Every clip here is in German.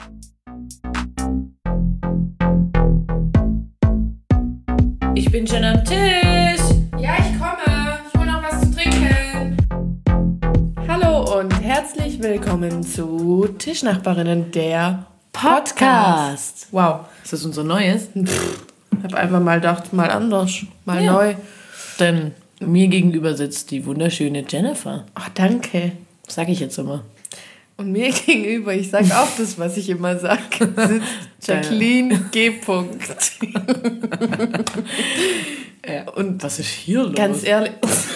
Ich bin schon am Tisch. Ja, ich komme. Ich hole noch was zu trinken. Hallo und herzlich willkommen zu Tischnachbarinnen, der Podcast. Wow, ist das unser Neues? Ich habe einfach mal gedacht, mal anders, mal neu. Denn mir gegenüber sitzt die wunderschöne Jennifer. Ach, danke. Sag ich jetzt immer. Und mir gegenüber, ich sage auch das, was ich immer sage, sitzt Jacqueline G. Ja. Und was ist hier los? Ganz ehrlich.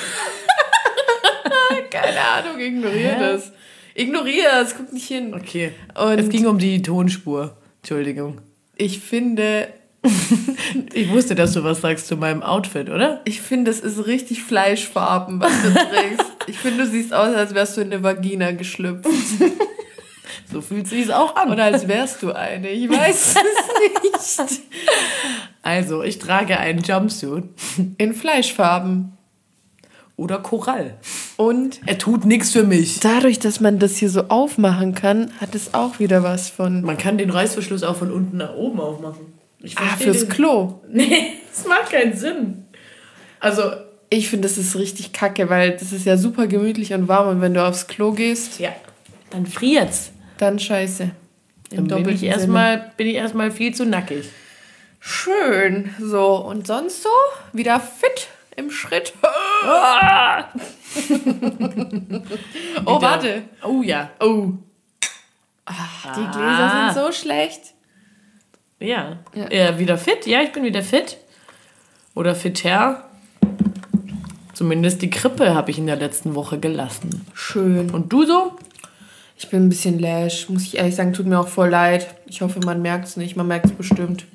Keine Ahnung, ignoriere das. Ignoriere es, guck nicht hin. Okay. Und Es ging um die Tonspur. Entschuldigung. ich finde, Ich wusste, dass du was sagst zu meinem Outfit, oder? es ist richtig Fleischfarben, was du trägst. Ich finde, du siehst aus, als wärst du in eine Vagina geschlüpft. So fühlt sich's auch an. Oder als wärst du eine. Ich weiß es nicht. Also, ich trage einen Jumpsuit. In Fleischfarben. Oder Korall. Und Er tut nichts für mich. dadurch, dass man das hier so aufmachen kann, hat es auch wieder was von... Man kann den Reißverschluss auch von unten nach oben aufmachen. Ich verstehe fürs den. Klo. Nee, das macht keinen Sinn. Also, Ich finde, das ist richtig kacke, weil das ist ja super gemütlich und warm. Und wenn du aufs Klo gehst, ja, dann friert's. dann scheiße. Dann bin ich erstmal viel zu nackig. Schön. So, und sonst so? Wieder fit im Schritt. Oh, warte. Oh ja. Oh. Die Gläser sind so schlecht. Ja. Ja. Wieder fit? Ja, ich bin wieder fit. Oder fitter. Zumindest die Krippe habe ich in der letzten Woche gelassen. Schön. Und du so? Ich bin ein bisschen lash, muss ich ehrlich sagen, tut mir auch voll leid. Ich hoffe, man merkt es nicht, man merkt es bestimmt.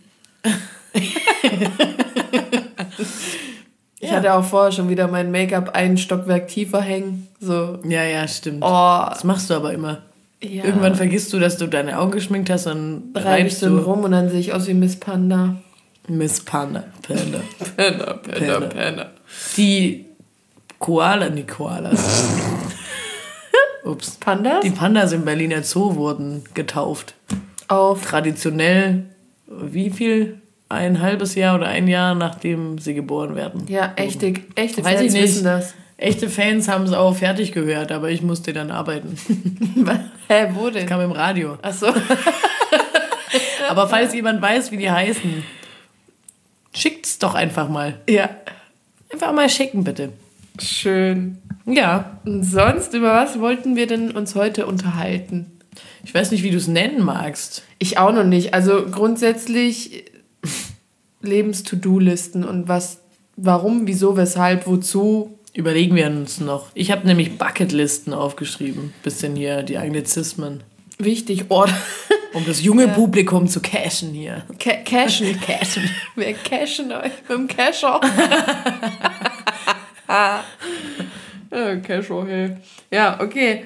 Ich hatte auch vorher schon wieder mein Make-up ein Stockwerk tiefer hängen. So. Ja, stimmt. Oh, Das machst du aber immer. ja. Irgendwann vergisst du, dass du deine Augen geschminkt hast und reibe ich reibst so du. rum und dann sehe ich aus wie Miss Panda. Miss Panda. Panda. Die Koalas. Ups. Pandas? Die Pandas im Berliner Zoo wurden getauft. Auf. Traditionell, wie viel? Ein halbes Jahr oder ein Jahr, nachdem sie geboren werden. Ja, echte Weiß Fans ich nicht. wissen das. Echte Fans haben es auch fertig gehört, aber ich musste dann arbeiten. Hä, wo denn? Kam im Radio. Ach so. Aber falls jemand weiß, wie die heißen, schickt's doch einfach mal. Ja, Einfach mal schicken, bitte. schön. Ja, Und sonst, über was wollten wir denn uns heute unterhalten? ich weiß nicht, wie du es nennen magst. Ich auch noch nicht. Also grundsätzlich Lebens-To-Do-Listen und was, warum, wieso, weshalb, wozu. Überlegen wir uns noch. Ich habe nämlich Bucketlisten aufgeschrieben. Bisschen hier die Anglizismen. Wichtig. Oh, Um das junge Publikum zu cashen hier. Cashen. Wir cashen euch mit dem Casher. Ja, Casher, hey. Ja, okay.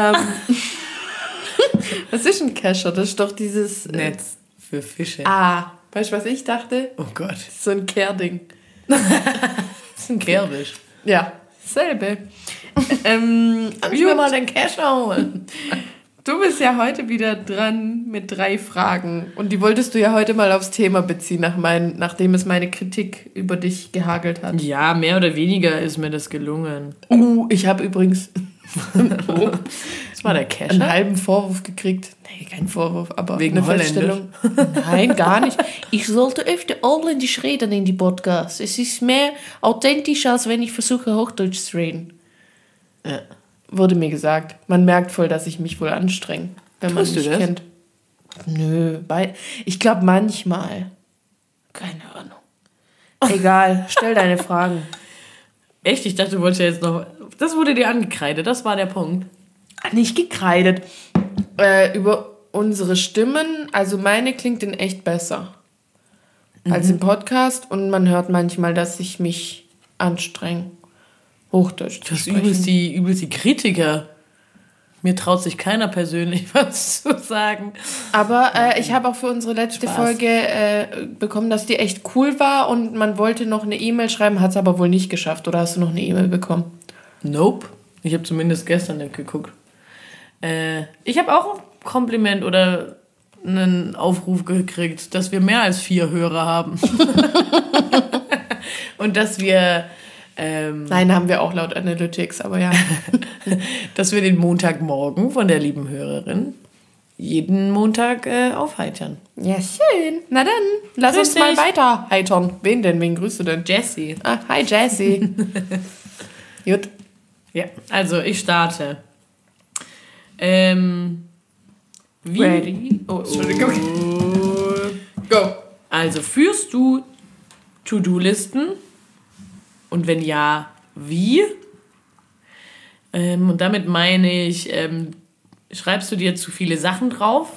Was ist ein Casher? Das ist doch dieses... Netz für Fische. Weißt du, was ich dachte? Oh Gott. Das ist so ein Kehrding. Das ist ein Kerbisch. Ja, selbe. Kannst du mir mal den Casher holen? Du bist ja heute wieder dran mit 3 Fragen. Und die wolltest du ja heute mal aufs Thema beziehen, nachdem es meine Kritik über dich gehagelt hat. Ja, mehr oder weniger ist mir das gelungen. Ich habe übrigens Das war der einen Casher. halben Vorwurf gekriegt. Nee, kein Vorwurf, aber Wegen eine Feststellung. Nein, gar nicht. Ich sollte öfter Holländisch reden in die Podcasts. Es ist mehr authentisch, als wenn ich versuche, Hochdeutsch zu reden. Ja. Wurde mir gesagt. Man merkt voll, dass ich mich wohl anstrenge, wenn man Tust du mich das? kennt. Nö, ich glaube manchmal. Keine Ahnung. Egal, stell deine Fragen. Echt? Ich dachte, du wolltest ja jetzt noch... Das wurde dir angekreidet, das war der Punkt. Nicht gekreidet. Über unsere Stimmen, also meine klingt in echt besser als im Podcast und man hört manchmal, dass ich mich anstrenge, Hochdeutsch zu Das sprechen. übelst die Kritiker. Mir traut sich keiner persönlich was zu sagen. Aber ich habe auch für unsere letzte Spaß. Folge bekommen, dass die echt cool war und man wollte noch eine E-Mail schreiben, hat es aber wohl nicht geschafft. Oder hast du noch eine E-Mail bekommen? Nope. Ich habe zumindest gestern nicht geguckt. Ich habe auch ein Kompliment oder einen Aufruf gekriegt, dass wir mehr als 4 Hörer haben. Und dass wir... Nein, haben wir auch laut Analytics, aber ja. dass wir den Montagmorgen von der lieben Hörerin jeden Montag aufheitern. Ja, schön. Na dann, lass Grüß uns mal dich. weiter heitern. Wen denn? Wen grüßt du denn? Jessie. Ah, hi Jessie. Gut. Ja, also ich starte. Wie? Ready? Oh, Entschuldigung. Go. Also führst du To-Do-Listen? Und wenn ja, wie? Und damit meine ich, schreibst du dir zu viele Sachen drauf,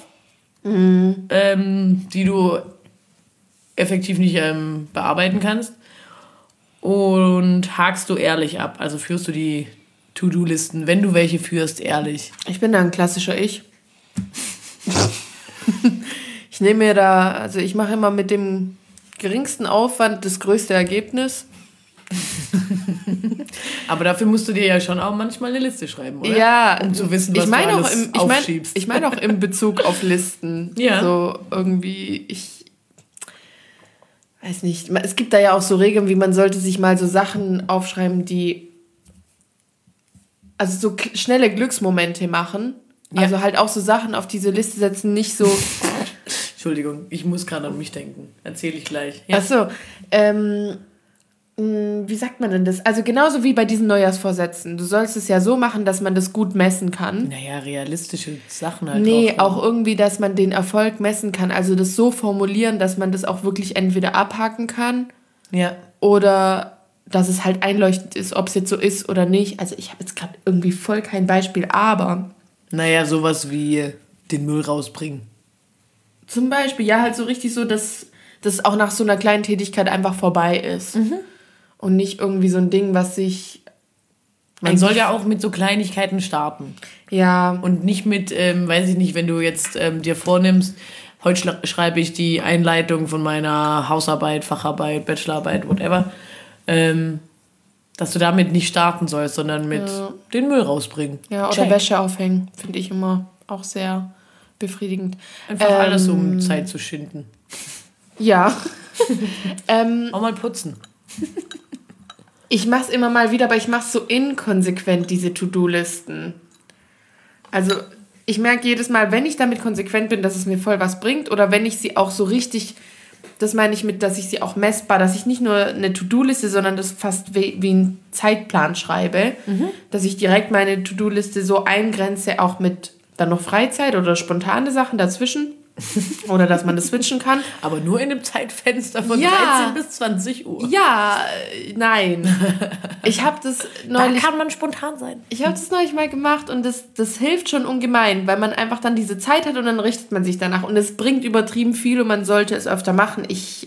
die du effektiv nicht bearbeiten kannst? Und hakst du ehrlich ab? Also führst du die To-Do-Listen, wenn du welche führst, ehrlich? Ich bin da ein klassischer Ich. Ich nehme mir da, also ich mache immer mit dem geringsten Aufwand das größte Ergebnis. Aber dafür musst du dir ja schon auch manchmal eine Liste schreiben, oder? Ja, um zu wissen, was ich meine du auch alles aufschiebst. Ich meine auch im Bezug auf Listen. Ja. So irgendwie, ich weiß nicht, es gibt da ja auch so Regeln, wie man sollte sich mal so Sachen aufschreiben, die also so schnelle Glücksmomente machen. Ja. Also halt auch so Sachen auf diese Liste setzen, nicht so... Entschuldigung, ich muss gerade an mich denken. Erzähle ich gleich. Ja. Achso, wie sagt man denn das? Also genauso wie bei diesen Neujahrsvorsätzen. Du sollst es ja so machen, dass man das gut messen kann. Naja, realistische Sachen halt. Nee, auch irgendwie, dass man den Erfolg messen kann. Also das so formulieren, dass man das auch wirklich entweder abhaken kann Ja. oder dass es halt einleuchtend ist, ob es jetzt so ist oder nicht. Also ich habe jetzt gerade irgendwie voll kein Beispiel, aber Naja, sowas wie den Müll rausbringen. zum Beispiel, ja, halt so richtig so, dass das auch nach so einer kleinen Tätigkeit einfach vorbei ist. Und nicht irgendwie so ein Ding, was sich... Man soll ja auch mit so Kleinigkeiten starten. Ja, Und nicht mit, weiß ich nicht, wenn du jetzt dir vornimmst, heute schreibe ich die Einleitung von meiner Hausarbeit, Facharbeit, Bachelorarbeit, whatever, dass du damit nicht starten sollst, sondern mit den Müll rausbringen. ja, oder Check. Wäsche aufhängen, finde ich immer auch sehr befriedigend. Einfach alles, um Zeit zu schinden. Ja. Auch mal putzen. Ich mache es immer mal wieder, aber ich mache es so inkonsequent, diese To-Do-Listen. Also ich merke jedes Mal, wenn ich damit konsequent bin, dass es mir voll was bringt oder wenn ich sie auch so richtig, das meine ich mit, dass ich sie auch messbar, dass ich nicht nur eine To-Do-Liste, sondern das fast wie einen Zeitplan schreibe, dass ich direkt meine To-Do-Liste so eingrenze, auch mit dann noch Freizeit oder spontane Sachen dazwischen oder dass man das switchen kann. Aber nur in dem Zeitfenster von Ja. 13 bis 20 Uhr. Ja, nein. Ich habe das Da neulich... kann man spontan sein. Ich habe das neulich mal gemacht und das hilft schon ungemein, weil man einfach dann diese Zeit hat und dann richtet man sich danach. Und es bringt übertrieben viel und man sollte es öfter machen.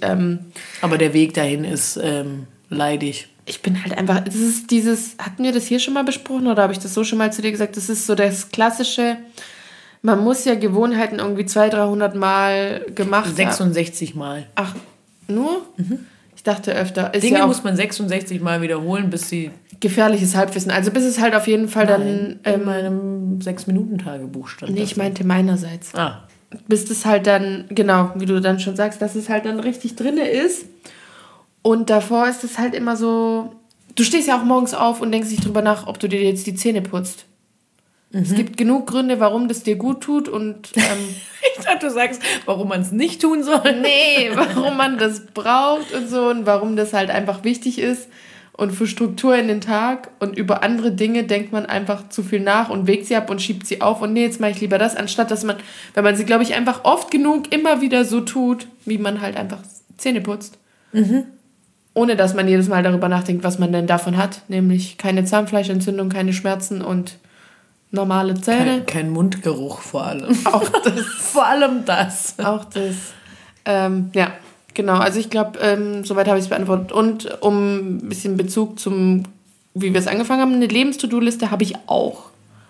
Aber der Weg dahin ist leidig. Ich bin halt einfach, das ist dieses, hatten wir das hier schon mal besprochen oder habe ich das so schon mal zu dir gesagt? Das ist so das klassische, man muss ja Gewohnheiten irgendwie 200-300 Mal gemacht haben. 66 Mal. Ach, nur? Ich dachte öfter. Ist Dinge ja auch muss man 66 Mal wiederholen, bis sie gefährliches Halbwissen. Also bis es halt auf jeden Fall dann... in meinem 6-Minuten-Tagebuch stand. Nee, das. ich meinte meinerseits. Ah, Bis das halt dann, genau, wie du dann schon sagst, dass es halt dann richtig drinne ist. Und davor ist es halt immer so, du stehst ja auch morgens auf und denkst nicht drüber nach, ob du dir jetzt die Zähne putzt. Es gibt genug Gründe, warum das dir gut tut und ich dachte, du sagst, warum man es nicht tun soll. nee, warum man das braucht und so und warum das halt einfach wichtig ist und für Struktur in den Tag und über andere Dinge denkt man einfach zu viel nach und wägt sie ab und schiebt sie auf und nee, jetzt mache ich lieber das, anstatt dass man, wenn man sie, glaube ich, einfach oft genug immer wieder so tut, wie man halt einfach Zähne putzt. Ohne dass man jedes Mal darüber nachdenkt, was man denn davon hat, nämlich keine Zahnfleischentzündung, keine Schmerzen und normale Zähne. Kein Mundgeruch vor allem. Auch das. Vor allem das. Auch das. Ja, genau. Also ich glaube, soweit habe ich es beantwortet. Und um ein bisschen Bezug zum, wie wir es angefangen haben, eine Lebens-To-Do-Liste habe ich auch.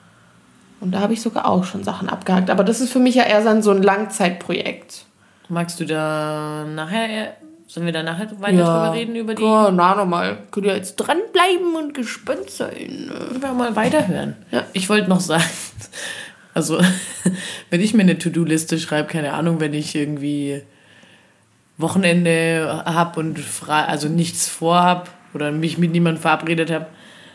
Und da habe ich sogar auch schon Sachen abgehakt. Aber das ist für mich ja eher so ein Langzeitprojekt. Magst du da nachher, sollen wir da nachher weiter drüber reden? Über die? Ja, na, nochmal. Könnt ihr jetzt dranbleiben und gespannt sein. Können wir mal weiterhören. Ja. Ich wollte noch sagen, Also, wenn ich mir eine To-Do-Liste schreibe, keine Ahnung, wenn ich irgendwie Wochenende habe und also nichts vorhab oder mich mit niemandem verabredet habe,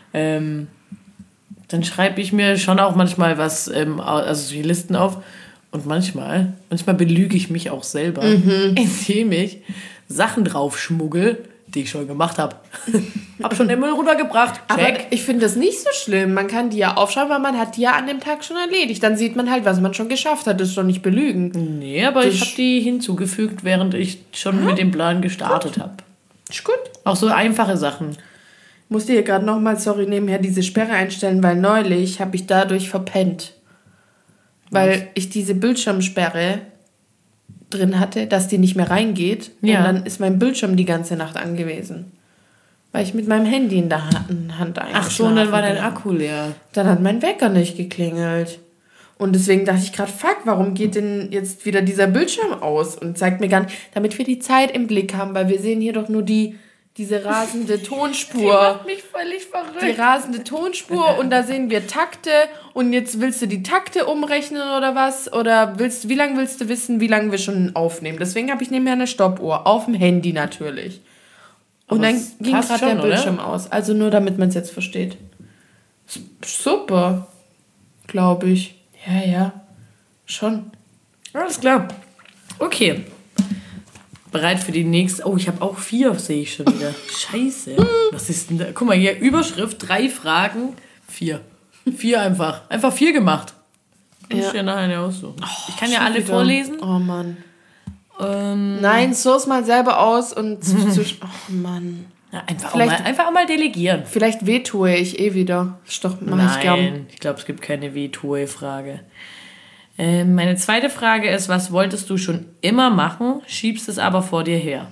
dann schreibe ich mir schon auch manchmal was, also die Listen auf. Und manchmal belüge ich mich auch selber, indem ich Sachen drauf schmuggel, die ich schon gemacht habe. Hab schon den Müll runtergebracht. Aber Check. ich finde das nicht so schlimm. Man kann die ja aufschreiben, weil man hat die ja an dem Tag schon erledigt. Dann sieht man halt, was man schon geschafft hat. Das ist doch nicht belügen. Nee, aber ich habe die hinzugefügt, während ich schon mit dem Plan gestartet habe. Ist gut. Auch so einfache Sachen. Ich musste hier gerade nochmal, sorry, nebenher diese Sperre einstellen, weil neulich habe ich dadurch verpennt. Weil ich diese Bildschirmsperre drin hatte, dass die nicht mehr reingeht. Ja. Und dann ist mein Bildschirm die ganze Nacht angewiesen. Weil ich mit meinem Handy in der Hand eingeschlafen Ach so, und dann war dein bin. Akku leer. Dann hat mein Wecker nicht geklingelt. Und deswegen dachte ich gerade, fuck, warum geht denn jetzt wieder dieser Bildschirm aus? Und zeigt mir gar nicht, damit wir die Zeit im Blick haben, weil wir sehen hier doch nur diese rasende Tonspur. Die macht mich völlig verrückt. Die rasende Tonspur und da sehen wir Takte und jetzt willst du die Takte umrechnen oder was? Oder wie lange willst du wissen, wie lange wir schon aufnehmen? Deswegen habe ich nebenher eine Stoppuhr, auf dem Handy natürlich. Und Aber dann es ging passt gerade der schon, oder? Bildschirm aus. Also nur damit man es jetzt versteht. Super, glaube ich. Ja, schon. Alles klar. Okay. Bereit für die nächste. Oh, ich habe auch 4, sehe ich schon wieder. Scheiße. Was ist denn da? Guck mal hier, Überschrift, 3 Fragen, 4. 4 einfach. Einfach 4 gemacht. Muss ich ja nachher eine aussuchen. Ich kann ja alle wieder. vorlesen. Oh Mann. Nein, source mal selber aus und oh Mann. Ja, einfach auch mal delegieren. Vielleicht wehtue ich wieder. Mach ich gern. Nein, ich glaube, es gibt keine Wehtue-Frage. Meine zweite Frage ist, was wolltest du schon immer machen, schiebst es aber vor dir her?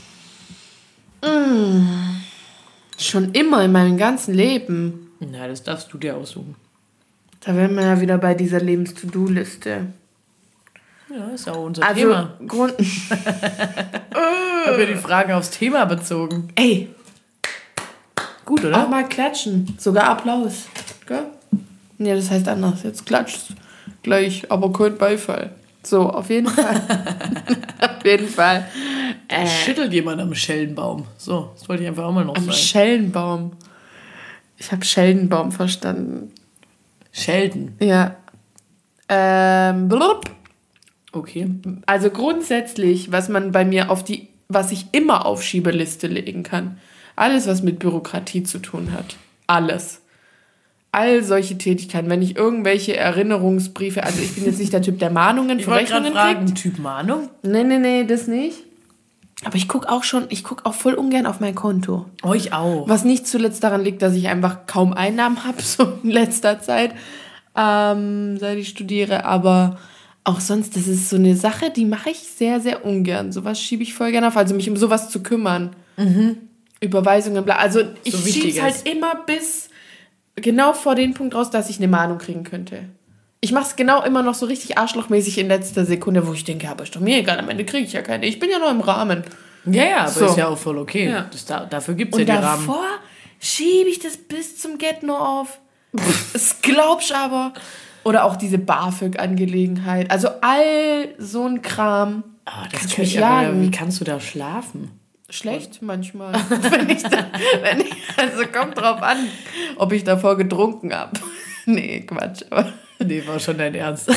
Schon immer in meinem ganzen Leben. Na, das darfst du dir aussuchen. Da wären wir ja wieder bei dieser Lebens-To-Do-Liste. Ja, ist auch unser Thema. Ich habe ja die Fragen aufs Thema bezogen. Ey, Gut, oder? auch mal klatschen. Sogar Applaus. Gell? Nee, das heißt anders. Jetzt klatscht gleich, aber kein Beifall. So, auf jeden Fall. Auf jeden Fall. Schüttelt jemand am Schellenbaum. So, das wollte ich einfach auch mal noch Am sagen. Schellenbaum. Ich habe Schellenbaum verstanden. Schelden. Ja. Blub. Okay. Also grundsätzlich, was man bei mir was ich immer auf Schiebeliste legen kann. Alles, was mit Bürokratie zu tun hat. Alles. All solche Tätigkeiten. Wenn ich irgendwelche Erinnerungsbriefe, also ich bin jetzt nicht der Typ, der Mahnungen Ich für wollte gerade Rechnungen fragen, kriegt. Typ Mahnung? Nee, das nicht. Aber ich gucke auch voll ungern auf mein Konto. Euch auch. Was nicht zuletzt daran liegt, dass ich einfach kaum Einnahmen habe, so in letzter Zeit, seit ich studiere. Aber auch sonst, das ist so eine Sache, die mache ich sehr, sehr ungern. Sowas schiebe ich voll gerne auf, also mich um sowas zu kümmern. Überweisungen, bla. Also ich So schiebe es Wichtiges. halt immer bis genau vor den Punkt raus, dass ich eine Mahnung kriegen könnte. Ich mache es genau immer noch so richtig arschlochmäßig in letzter Sekunde, wo ich denke, aber ist doch mir egal, am Ende kriege ich ja keine. Ich bin ja noch im Rahmen. Ja, aber So. ist ja auch voll okay. Ja. Dafür gibt es ja Und die Rahmen. davor schiebe ich das bis zum Get-No auf. Das glaubst du aber. Oder auch diese BAföG-Angelegenheit. Also all so ein Kram. Ah, das Kannst kann mich ich aber, jagen. wie kannst du da schlafen? Schlecht manchmal. Also kommt drauf an, ob ich davor getrunken habe. Nee, Quatsch. Aber Nee, war schon dein Ernst.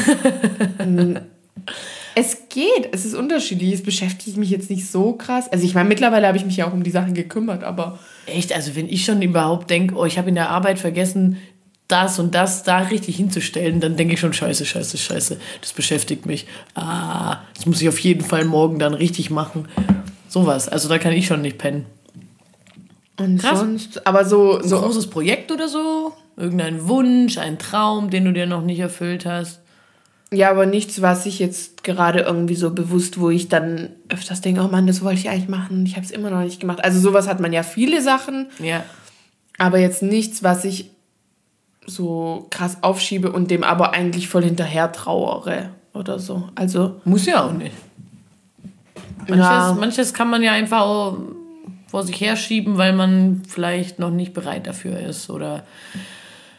es geht. Es ist unterschiedlich. Es beschäftigt mich jetzt nicht so krass. Also ich meine, mittlerweile habe ich mich ja auch um die Sachen gekümmert, aber Echt, also wenn ich schon überhaupt denke, oh, ich habe in der Arbeit vergessen, das und das da richtig hinzustellen, dann denke ich schon, scheiße, das beschäftigt mich. Das muss ich auf jeden Fall morgen dann richtig machen. Sowas, also da kann ich schon nicht pennen. und Krass. sonst, aber so Ein großes Projekt oder so? Irgendein Wunsch, ein Traum, den du dir noch nicht erfüllt hast? ja, aber nichts, was ich jetzt gerade irgendwie so bewusst, wo ich dann öfters denke, oh Mann, das wollte ich eigentlich machen, ich habe es immer noch nicht gemacht. Also sowas hat man ja viele Sachen, Ja. aber jetzt nichts, was ich so krass aufschiebe und dem aber eigentlich voll hinterher trauere oder so. Also Muss ja auch nicht. Manches kann man ja einfach auch vor sich herschieben, weil man vielleicht noch nicht bereit dafür ist oder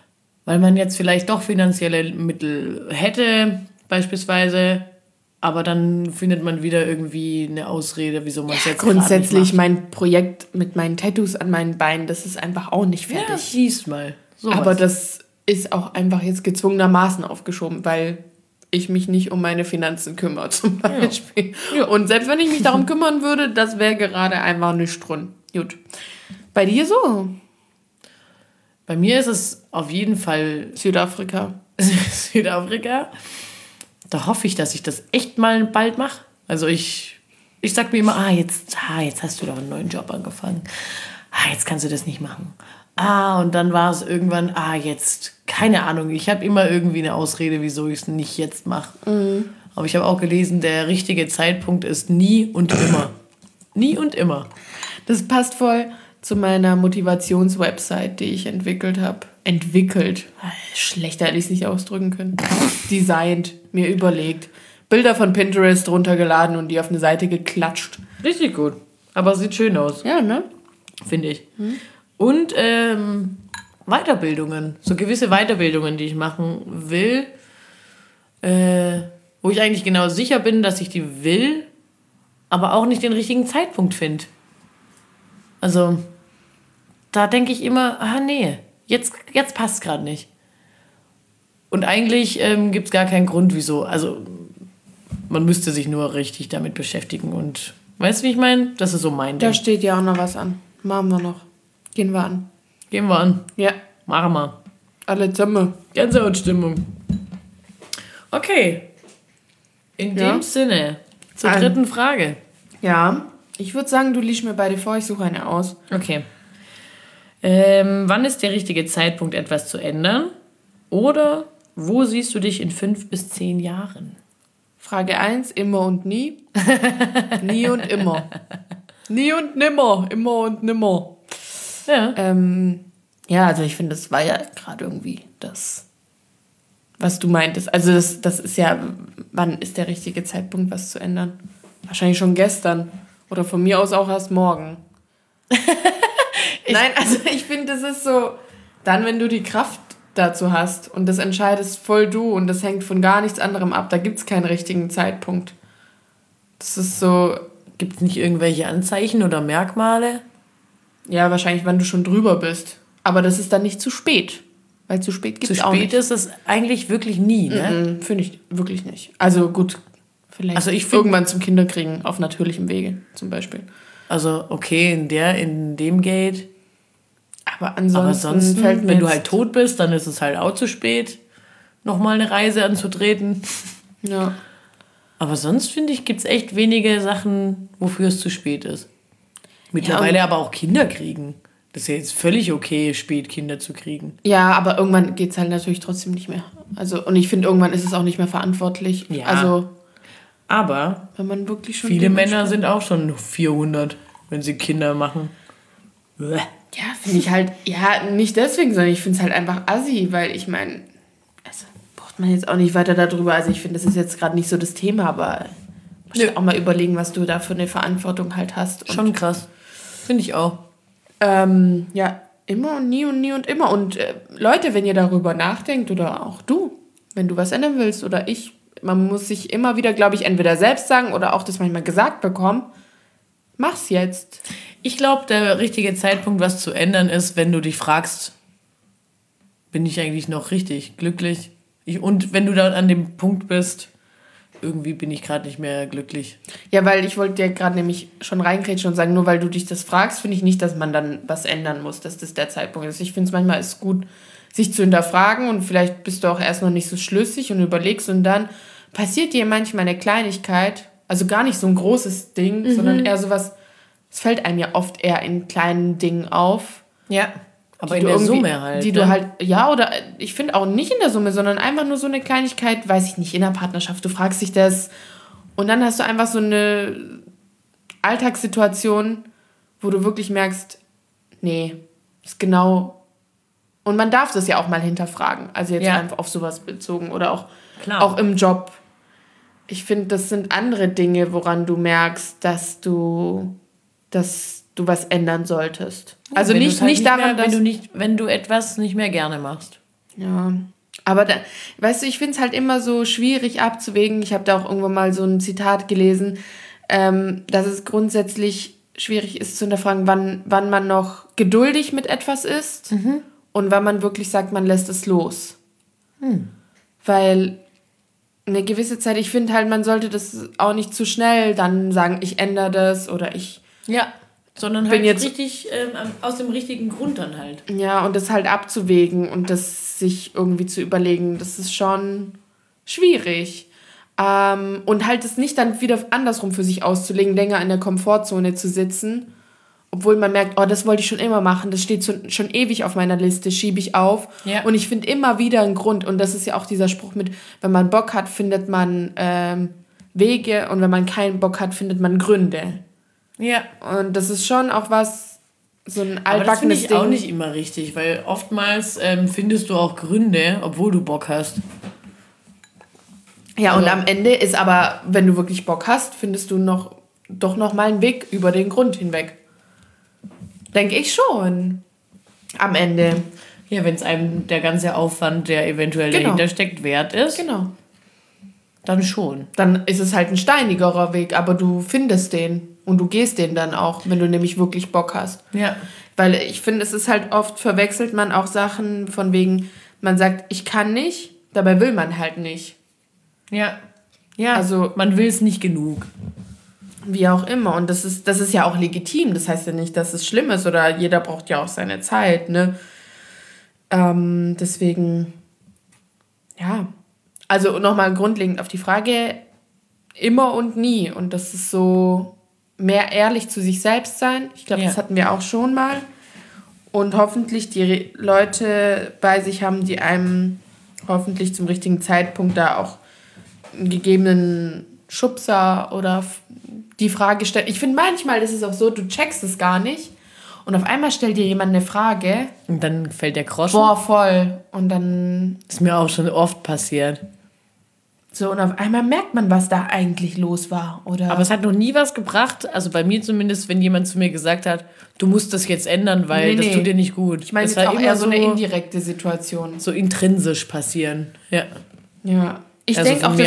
weil man jetzt vielleicht doch finanzielle Mittel hätte, beispielsweise, aber dann findet man wieder irgendwie eine Ausrede, wieso man es jetzt gerade Grundsätzlich nicht macht. mein Projekt mit meinen Tattoos an meinen Beinen, das ist einfach auch nicht fertig. Ja, siehst mal. So Aber das ist auch einfach jetzt gezwungenermaßen aufgeschoben, weil ich mich nicht um meine Finanzen kümmere zum Beispiel. Ja. Und selbst wenn ich mich darum kümmern würde, das wäre gerade einfach nicht drin. Gut. Bei dir so? Bei mir ist es auf jeden Fall Südafrika. Südafrika. Da hoffe ich, dass ich das echt mal bald mache. Also ich sag mir immer, jetzt hast du doch einen neuen Job angefangen. Jetzt kannst du das nicht machen. Und dann war es irgendwann, jetzt, keine Ahnung. Ich habe immer irgendwie eine Ausrede, wieso ich es nicht jetzt mache. Aber ich habe auch gelesen, der richtige Zeitpunkt ist nie und immer. Nie und immer. Das passt voll zu meiner Motivationswebsite, die ich entwickelt habe. Schlechter hätte ich es nicht ausdrücken können. Designt, mir überlegt. Bilder von Pinterest runtergeladen und die auf eine Seite geklatscht. Richtig gut. Aber sieht schön aus, Ja, ne? finde ich. Und Weiterbildungen. So gewisse Weiterbildungen, die ich machen will. Wo ich eigentlich genau sicher bin, dass ich die will, aber auch nicht den richtigen Zeitpunkt finde. Also, da denke ich immer, nee, jetzt passt es gerade nicht. Und eigentlich gibt es gar keinen Grund, wieso. Also, man müsste sich nur richtig damit beschäftigen. Und weißt du, wie ich meine? Das ist so mein Ding. Da steht ja auch noch was an. Machen wir noch. Gehen wir an. Gehen wir an. Ja, Machen wir. alle zusammen. Gänsehautstimmung. Okay. In Ja. dem Sinne, zur An- dritten Frage. Ja, ich würde sagen, du liest mir beide vor, ich suche eine aus. Okay. Wann ist der richtige Zeitpunkt, etwas zu ändern? Oder wo siehst du dich in 5 bis 10 Jahren? Frage 1, immer und nie. Nie und immer. Nie und nimmer. Immer und nimmer. Ja. Ja, also ich finde, das war ja gerade irgendwie das, was du meintest. Also das ist ja, wann ist der richtige Zeitpunkt, was zu ändern? Wahrscheinlich schon gestern. Oder von mir aus auch erst morgen. Nein, also ich finde, das ist so, dann, wenn du die Kraft dazu hast und das entscheidest voll du und das hängt von gar nichts anderem ab, da gibt es keinen richtigen Zeitpunkt. Das ist so, Gibt es nicht irgendwelche Anzeichen oder Merkmale? ja, wahrscheinlich, wenn du schon drüber bist. Aber das ist dann nicht zu spät. Weil zu spät gibt Zu es auch spät nicht. ist es eigentlich wirklich nie, ne? Finde ich wirklich nicht. Also gut, vielleicht Also ich find- irgendwann zum Kinderkriegen auf natürlichem Wege zum Beispiel. Also, okay, in dem Gate. Aber Aber ansonsten, sonst, fällt mir wenn du jetzt- halt tot bist, dann ist es halt auch zu spät, nochmal eine Reise anzutreten. Ja. Aber sonst, finde ich, gibt es echt wenige Sachen, wofür es zu spät ist. Mittlerweile aber auch Kinder kriegen. Das ist ja jetzt völlig okay, spät Kinder zu kriegen. Ja, aber irgendwann geht es halt natürlich trotzdem nicht mehr. Also, und ich finde, irgendwann ist es auch nicht mehr verantwortlich. Ja. Also, Aber wenn man wirklich schon. viele Männer sind auch schon 400, wenn sie Kinder machen. Bäh. Ja, finde ich halt. Ja, nicht deswegen, sondern ich finde es halt einfach assi, weil ich meine. Also, braucht man jetzt auch nicht weiter darüber. Also, ich finde, das ist jetzt gerade nicht so das Thema, aber. Musst du auch mal überlegen, was du da für eine Verantwortung halt hast. Und, Schon krass. Finde ich auch. ja, immer und nie und nie und immer. Und Leute, wenn ihr darüber nachdenkt oder auch du, wenn du was ändern willst oder ich, man muss sich immer wieder, glaube ich, entweder selbst sagen oder auch das manchmal gesagt bekommen, mach's jetzt. Ich glaube, der richtige Zeitpunkt, was zu ändern, ist, wenn du dich fragst, bin ich eigentlich noch richtig glücklich? Und wenn du dann an dem Punkt bist, irgendwie bin ich gerade nicht mehr glücklich. Ja, weil ich wollte dir gerade nämlich schon reingrätschen und sagen, nur weil du dich das fragst, finde ich nicht, dass man dann was ändern muss, dass das der Zeitpunkt ist. Ich finde es manchmal ist gut, sich zu hinterfragen und vielleicht bist du auch erst noch nicht so schlüssig und überlegst und dann passiert dir manchmal eine Kleinigkeit, also gar nicht so ein großes Ding, sondern eher sowas, es fällt einem ja oft eher in kleinen Dingen auf. Ja, aber die in du der irgendwie- Summe halt. Die ne? du halt, ja, oder ich finde auch nicht in der Summe, sondern einfach nur so eine Kleinigkeit, weiß ich nicht, in der Partnerschaft. Du fragst dich das und dann hast du einfach so eine Alltagssituation, wo du wirklich merkst, nee, ist genau. Und man darf das ja auch mal hinterfragen. Also jetzt Ja. einfach auf sowas bezogen oder auch, Klar. auch im Job. Ich finde, das sind andere Dinge, woran du merkst, dass du was ändern solltest. Also Wenn nicht du's halt daran, mehr, dass... wenn du etwas nicht mehr gerne machst. Ja. Aber weißt du, ich finde es halt immer so schwierig abzuwägen. Ich habe da auch irgendwann mal so ein Zitat gelesen, dass es grundsätzlich schwierig ist zu hinterfragen, wann man noch geduldig mit etwas ist und wann man wirklich sagt, man lässt es los. Weil eine gewisse Zeit, ich finde halt, man sollte das auch nicht zu schnell dann sagen, ich ändere das oder ich... Ja, sondern halt jetzt richtig aus dem richtigen Grund dann halt. Ja, und das halt abzuwägen und das sich irgendwie zu überlegen, das ist schon schwierig. Und halt es nicht dann wieder andersrum für sich auszulegen, länger in der Komfortzone zu sitzen, obwohl man merkt, oh, das wollte ich schon immer machen, das steht schon ewig auf meiner Liste, schiebe ich auf. Ja. Und ich finde immer wieder einen Grund, und das ist ja auch dieser Spruch mit, wenn man Bock hat, findet man Wege, und wenn man keinen Bock hat, findet man Gründe. Ja. Und das ist schon auch was, so ein altbackenes Ding. Aber das finde ich auch nicht immer richtig, weil oftmals findest du auch Gründe, obwohl du Bock hast. Ja, also, und am Ende ist aber, wenn du wirklich Bock hast, findest du doch noch mal einen Weg über den Grund hinweg. Denke ich schon. Am Ende. Ja, wenn es einem der ganze Aufwand, der eventuell dahinter steckt, wert ist. Genau. Dann schon. Dann ist es halt ein steinigerer Weg, aber du findest den. Und du gehst den dann auch, wenn du nämlich wirklich Bock hast. Ja. Weil ich finde, es ist halt oft, verwechselt man auch Sachen von wegen, man sagt, ich kann nicht, dabei will man halt nicht. Ja. Ja, also man will es nicht genug. Wie auch immer. Und das ist ja auch legitim. Das heißt ja nicht, dass es schlimm ist, oder jeder braucht ja auch seine Zeit, ne? Deswegen, ja. Also nochmal grundlegend auf die Frage, immer und nie. Und das ist so mehr ehrlich zu sich selbst sein. Ich glaube, das hatten wir auch schon mal. Und hoffentlich die Leute bei sich haben, die einem hoffentlich zum richtigen Zeitpunkt da auch einen gegebenen Schubser oder die Frage stellen. Ich finde, manchmal ist es auch so, du checkst es gar nicht und auf einmal stellt dir jemand eine Frage. Und dann fällt der Groschen. Boah, voll. Und dann... Das ist mir auch schon oft passiert. So, und auf einmal merkt man, was da eigentlich los war, oder? Aber es hat noch nie was gebracht, also bei mir zumindest, wenn jemand zu mir gesagt hat, du musst das jetzt ändern, weil das tut dir nicht gut. Ich meine, es war auch eher so eine indirekte Situation. So intrinsisch passieren, ja. Ja. Ich denke auch,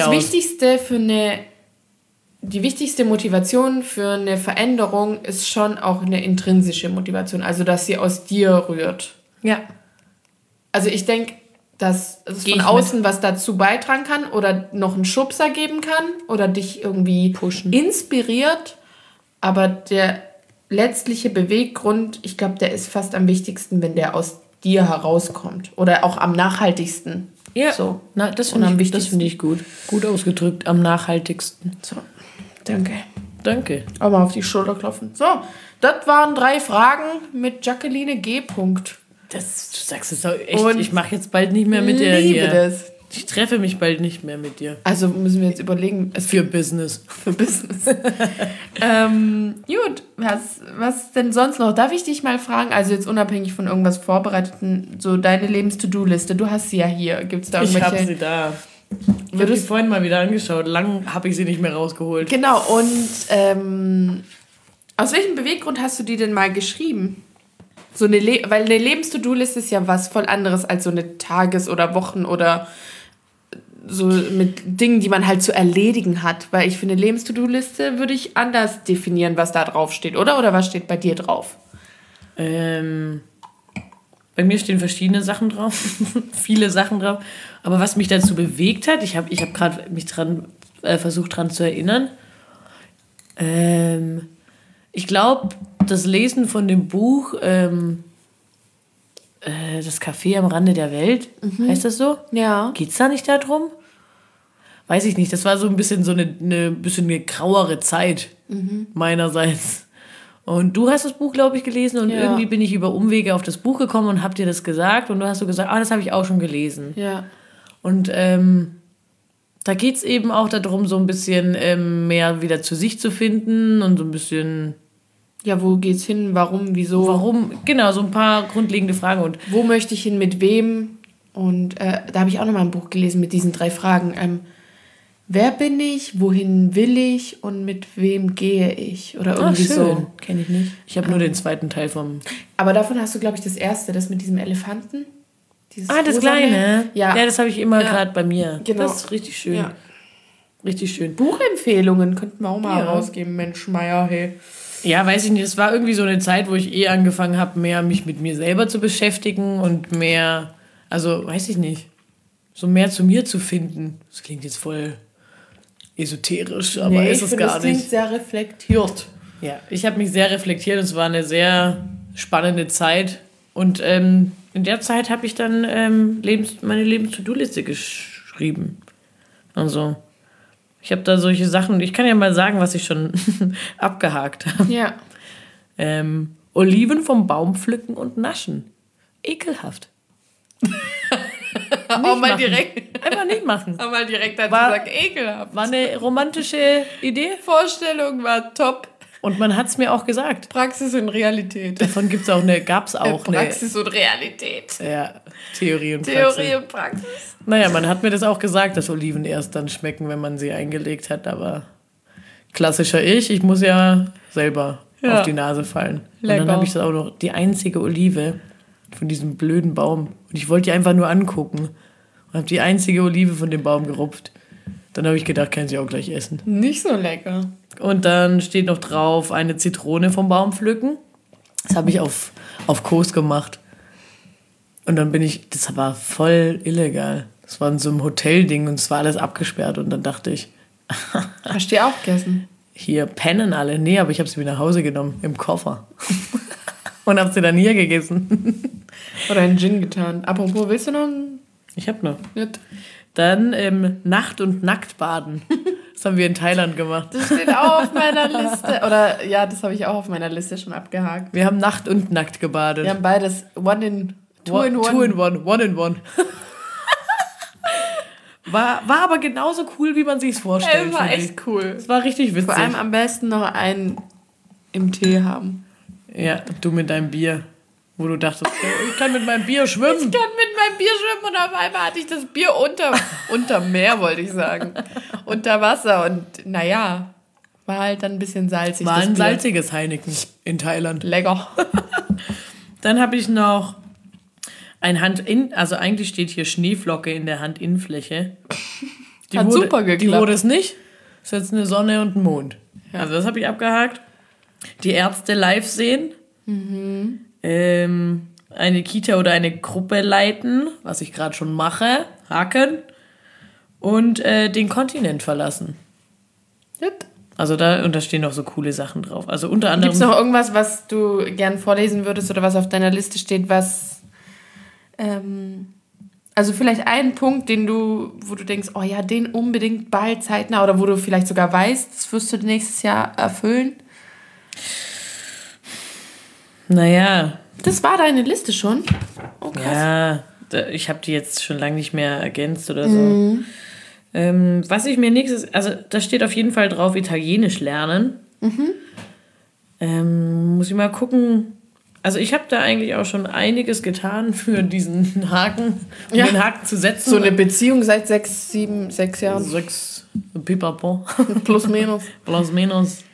die wichtigste Motivation für eine Veränderung ist schon auch eine intrinsische Motivation, also dass sie aus dir rührt. Ja. Also ich denke, dass es von außen was dazu beitragen kann oder noch einen Schubser geben kann oder dich irgendwie pushen, inspiriert, aber der letztliche Beweggrund, ich glaube, der ist fast am wichtigsten, wenn der aus dir herauskommt oder auch am nachhaltigsten. Ja, so. Das finde ich gut. Gut ausgedrückt, am nachhaltigsten. So, danke. Danke. Auch mal auf die Schulter klopfen. So, das waren 3 Fragen mit Jacqueline G. Du sagst es doch echt, und ich mache jetzt bald nicht mehr mit dir hier. Das. Ich treffe mich bald nicht mehr mit dir. Also müssen wir jetzt überlegen. Für Business. Für Business. Gut, was denn sonst noch? Darf ich dich mal fragen, also jetzt unabhängig von irgendwas Vorbereiteten, so deine Lebens-To-Do-Liste, du hast sie ja hier. Gibt's da irgendwelche? Ich habe sie da. Ich habe sie vorhin mal wieder angeschaut. Lang habe ich sie nicht mehr rausgeholt. Genau, und aus welchem Beweggrund hast du die denn mal geschrieben? So weil eine Lebens-To-Do-Liste ist ja was voll anderes als so eine Tages- oder Wochen- oder so mit Dingen, die man halt zu erledigen hat. Weil ich finde, Lebens-To-Do-Liste würde ich anders definieren, was da drauf steht, oder? Oder was steht bei dir drauf? Bei mir stehen verschiedene Sachen drauf. Viele Sachen drauf. Aber was mich dazu bewegt hat, ich hab gerade mich versucht dran zu erinnern. Ich glaube, das Lesen von dem Buch Das Café am Rande der Welt, heißt das so? Ja. Geht's da nicht darum? Weiß ich nicht. Das war so ein bisschen so eine grauere Zeit meinerseits. Und du hast das Buch, glaube ich, gelesen und irgendwie bin ich über Umwege auf das Buch gekommen und hab dir das gesagt und du hast so gesagt, das habe ich auch schon gelesen. Ja. Und da geht's eben auch darum, so ein bisschen mehr wieder zu sich zu finden und so ein bisschen... Ja, wo geht's hin? Warum? Wieso? Warum? Genau, so ein paar grundlegende Fragen. Und wo möchte ich hin? Mit wem? Und da habe ich auch noch mal ein Buch gelesen mit diesen 3 Fragen. Wer bin ich? Wohin will ich? Und mit wem gehe ich? Oder irgendwie so. Kenne ich nicht. Ich habe nur den zweiten Teil vom... Aber davon hast du, glaube ich, das erste, das mit diesem Elefanten. Dieses das rosane. Kleine. Ja. Ja, das habe ich immer gerade bei mir. Genau. Das ist richtig schön. Ja. Richtig schön. Buchempfehlungen könnten wir auch mal Ja. rausgeben, Mensch, Meier, hey. Ja, weiß ich nicht. Es war irgendwie so eine Zeit, wo ich angefangen habe, mehr mich mit mir selber zu beschäftigen und mehr, also weiß ich nicht, so mehr zu mir zu finden. Das klingt jetzt voll esoterisch, aber ist es gar das klingt nicht. sehr reflektiert. Ja, ich habe mich sehr reflektiert und es war eine sehr spannende Zeit. Und in der Zeit habe ich dann meine Lebens-To-Do-Liste geschrieben. Also, ich habe da solche Sachen, ich kann ja mal sagen, was ich schon abgehakt habe. Ja. Oliven vom Baum pflücken und naschen. Ekelhaft. Auch mal machen. direkt. Einfach nicht machen. Auch mal direkt dazu War- sagen, ekelhaft. War eine romantische Idee Vorstellung war top. und man hat es mir auch gesagt. Praxis und Realität. Davon gab's auch eine Praxis und Realität. ja, Theorie und Praxis. Theorie und Praxis. Naja, man hat mir das auch gesagt, dass Oliven erst dann schmecken, wenn man sie eingelegt hat, aber klassischer ich muss ja selber Ja. auf die Nase fallen. Und Lecker. dann habe ich das auch noch, die einzige Olive von diesem blöden Baum. Und ich wollte die einfach nur angucken. Und habe die einzige Olive von dem Baum gerupft. Dann habe ich gedacht, kann sie auch gleich essen. Nicht so lecker. Und dann steht noch drauf, eine Zitrone vom Baum pflücken. Das habe ich auf Kurs gemacht. Und dann das war voll illegal. Das war in so einem Hotelding und es war alles abgesperrt. Und dann dachte ich, Hast du die auch gegessen? hier pennen alle. Nee, aber ich habe sie mir nach Hause genommen, im Koffer. Und habe sie dann hier gegessen. Oder einen Gin getan. Apropos, willst du noch einen? Ich habe noch. Nicht? Dann Nacht- und Nacktbaden. Das haben wir in Thailand gemacht. Das steht auch auf meiner Liste. Oder ja, das habe ich auch auf meiner Liste schon abgehakt. Wir haben Nacht und Nackt gebadet. Wir haben beides Two in One. One in one. War aber genauso cool, wie man sich's vorstellt. Das war finde ich. echt cool. Es war richtig witzig. Vor allem am besten noch einen im Tee haben. Ja, du mit deinem Bier. Wo du dachtest, ich kann mit meinem Bier schwimmen. Ich kann mit meinem Bier schwimmen und auf einmal hatte ich das Bier unter Meer, wollte ich sagen. Unter Wasser und naja, war halt dann ein bisschen salzig. War das ein Bier. salziges Heineken in Thailand. Lecker. Dann habe ich noch also eigentlich steht hier Schneeflocke in der Handinnenfläche. Hat super geklappt. Die wurde es nicht. Es ist jetzt eine Sonne und ein Mond. Ja. Also das habe ich abgehakt. Die Ärzte live sehen. Eine Kita oder eine Gruppe leiten, was ich gerade schon mache. Haken. Und den Kontinent verlassen. Gut. Also da stehen noch so coole Sachen drauf. Also unter anderem... Gibt es noch irgendwas, was du gern vorlesen würdest oder was auf deiner Liste steht, was also vielleicht einen Punkt, wo du denkst, oh ja, den unbedingt bald zeitnah oder wo du vielleicht sogar weißt, das wirst du nächstes Jahr erfüllen? Naja, Das war deine Liste schon? Oh, krass. ja, ich habe die jetzt schon lange nicht mehr ergänzt oder so. Was ich mir also da steht auf jeden Fall drauf, Italienisch lernen. Muss ich mal gucken. Also ich habe da eigentlich auch schon einiges getan für diesen Haken, um den Haken zu setzen. So eine Beziehung seit 6 Jahren. 6 Pipapo. Plus minus. Plus minus.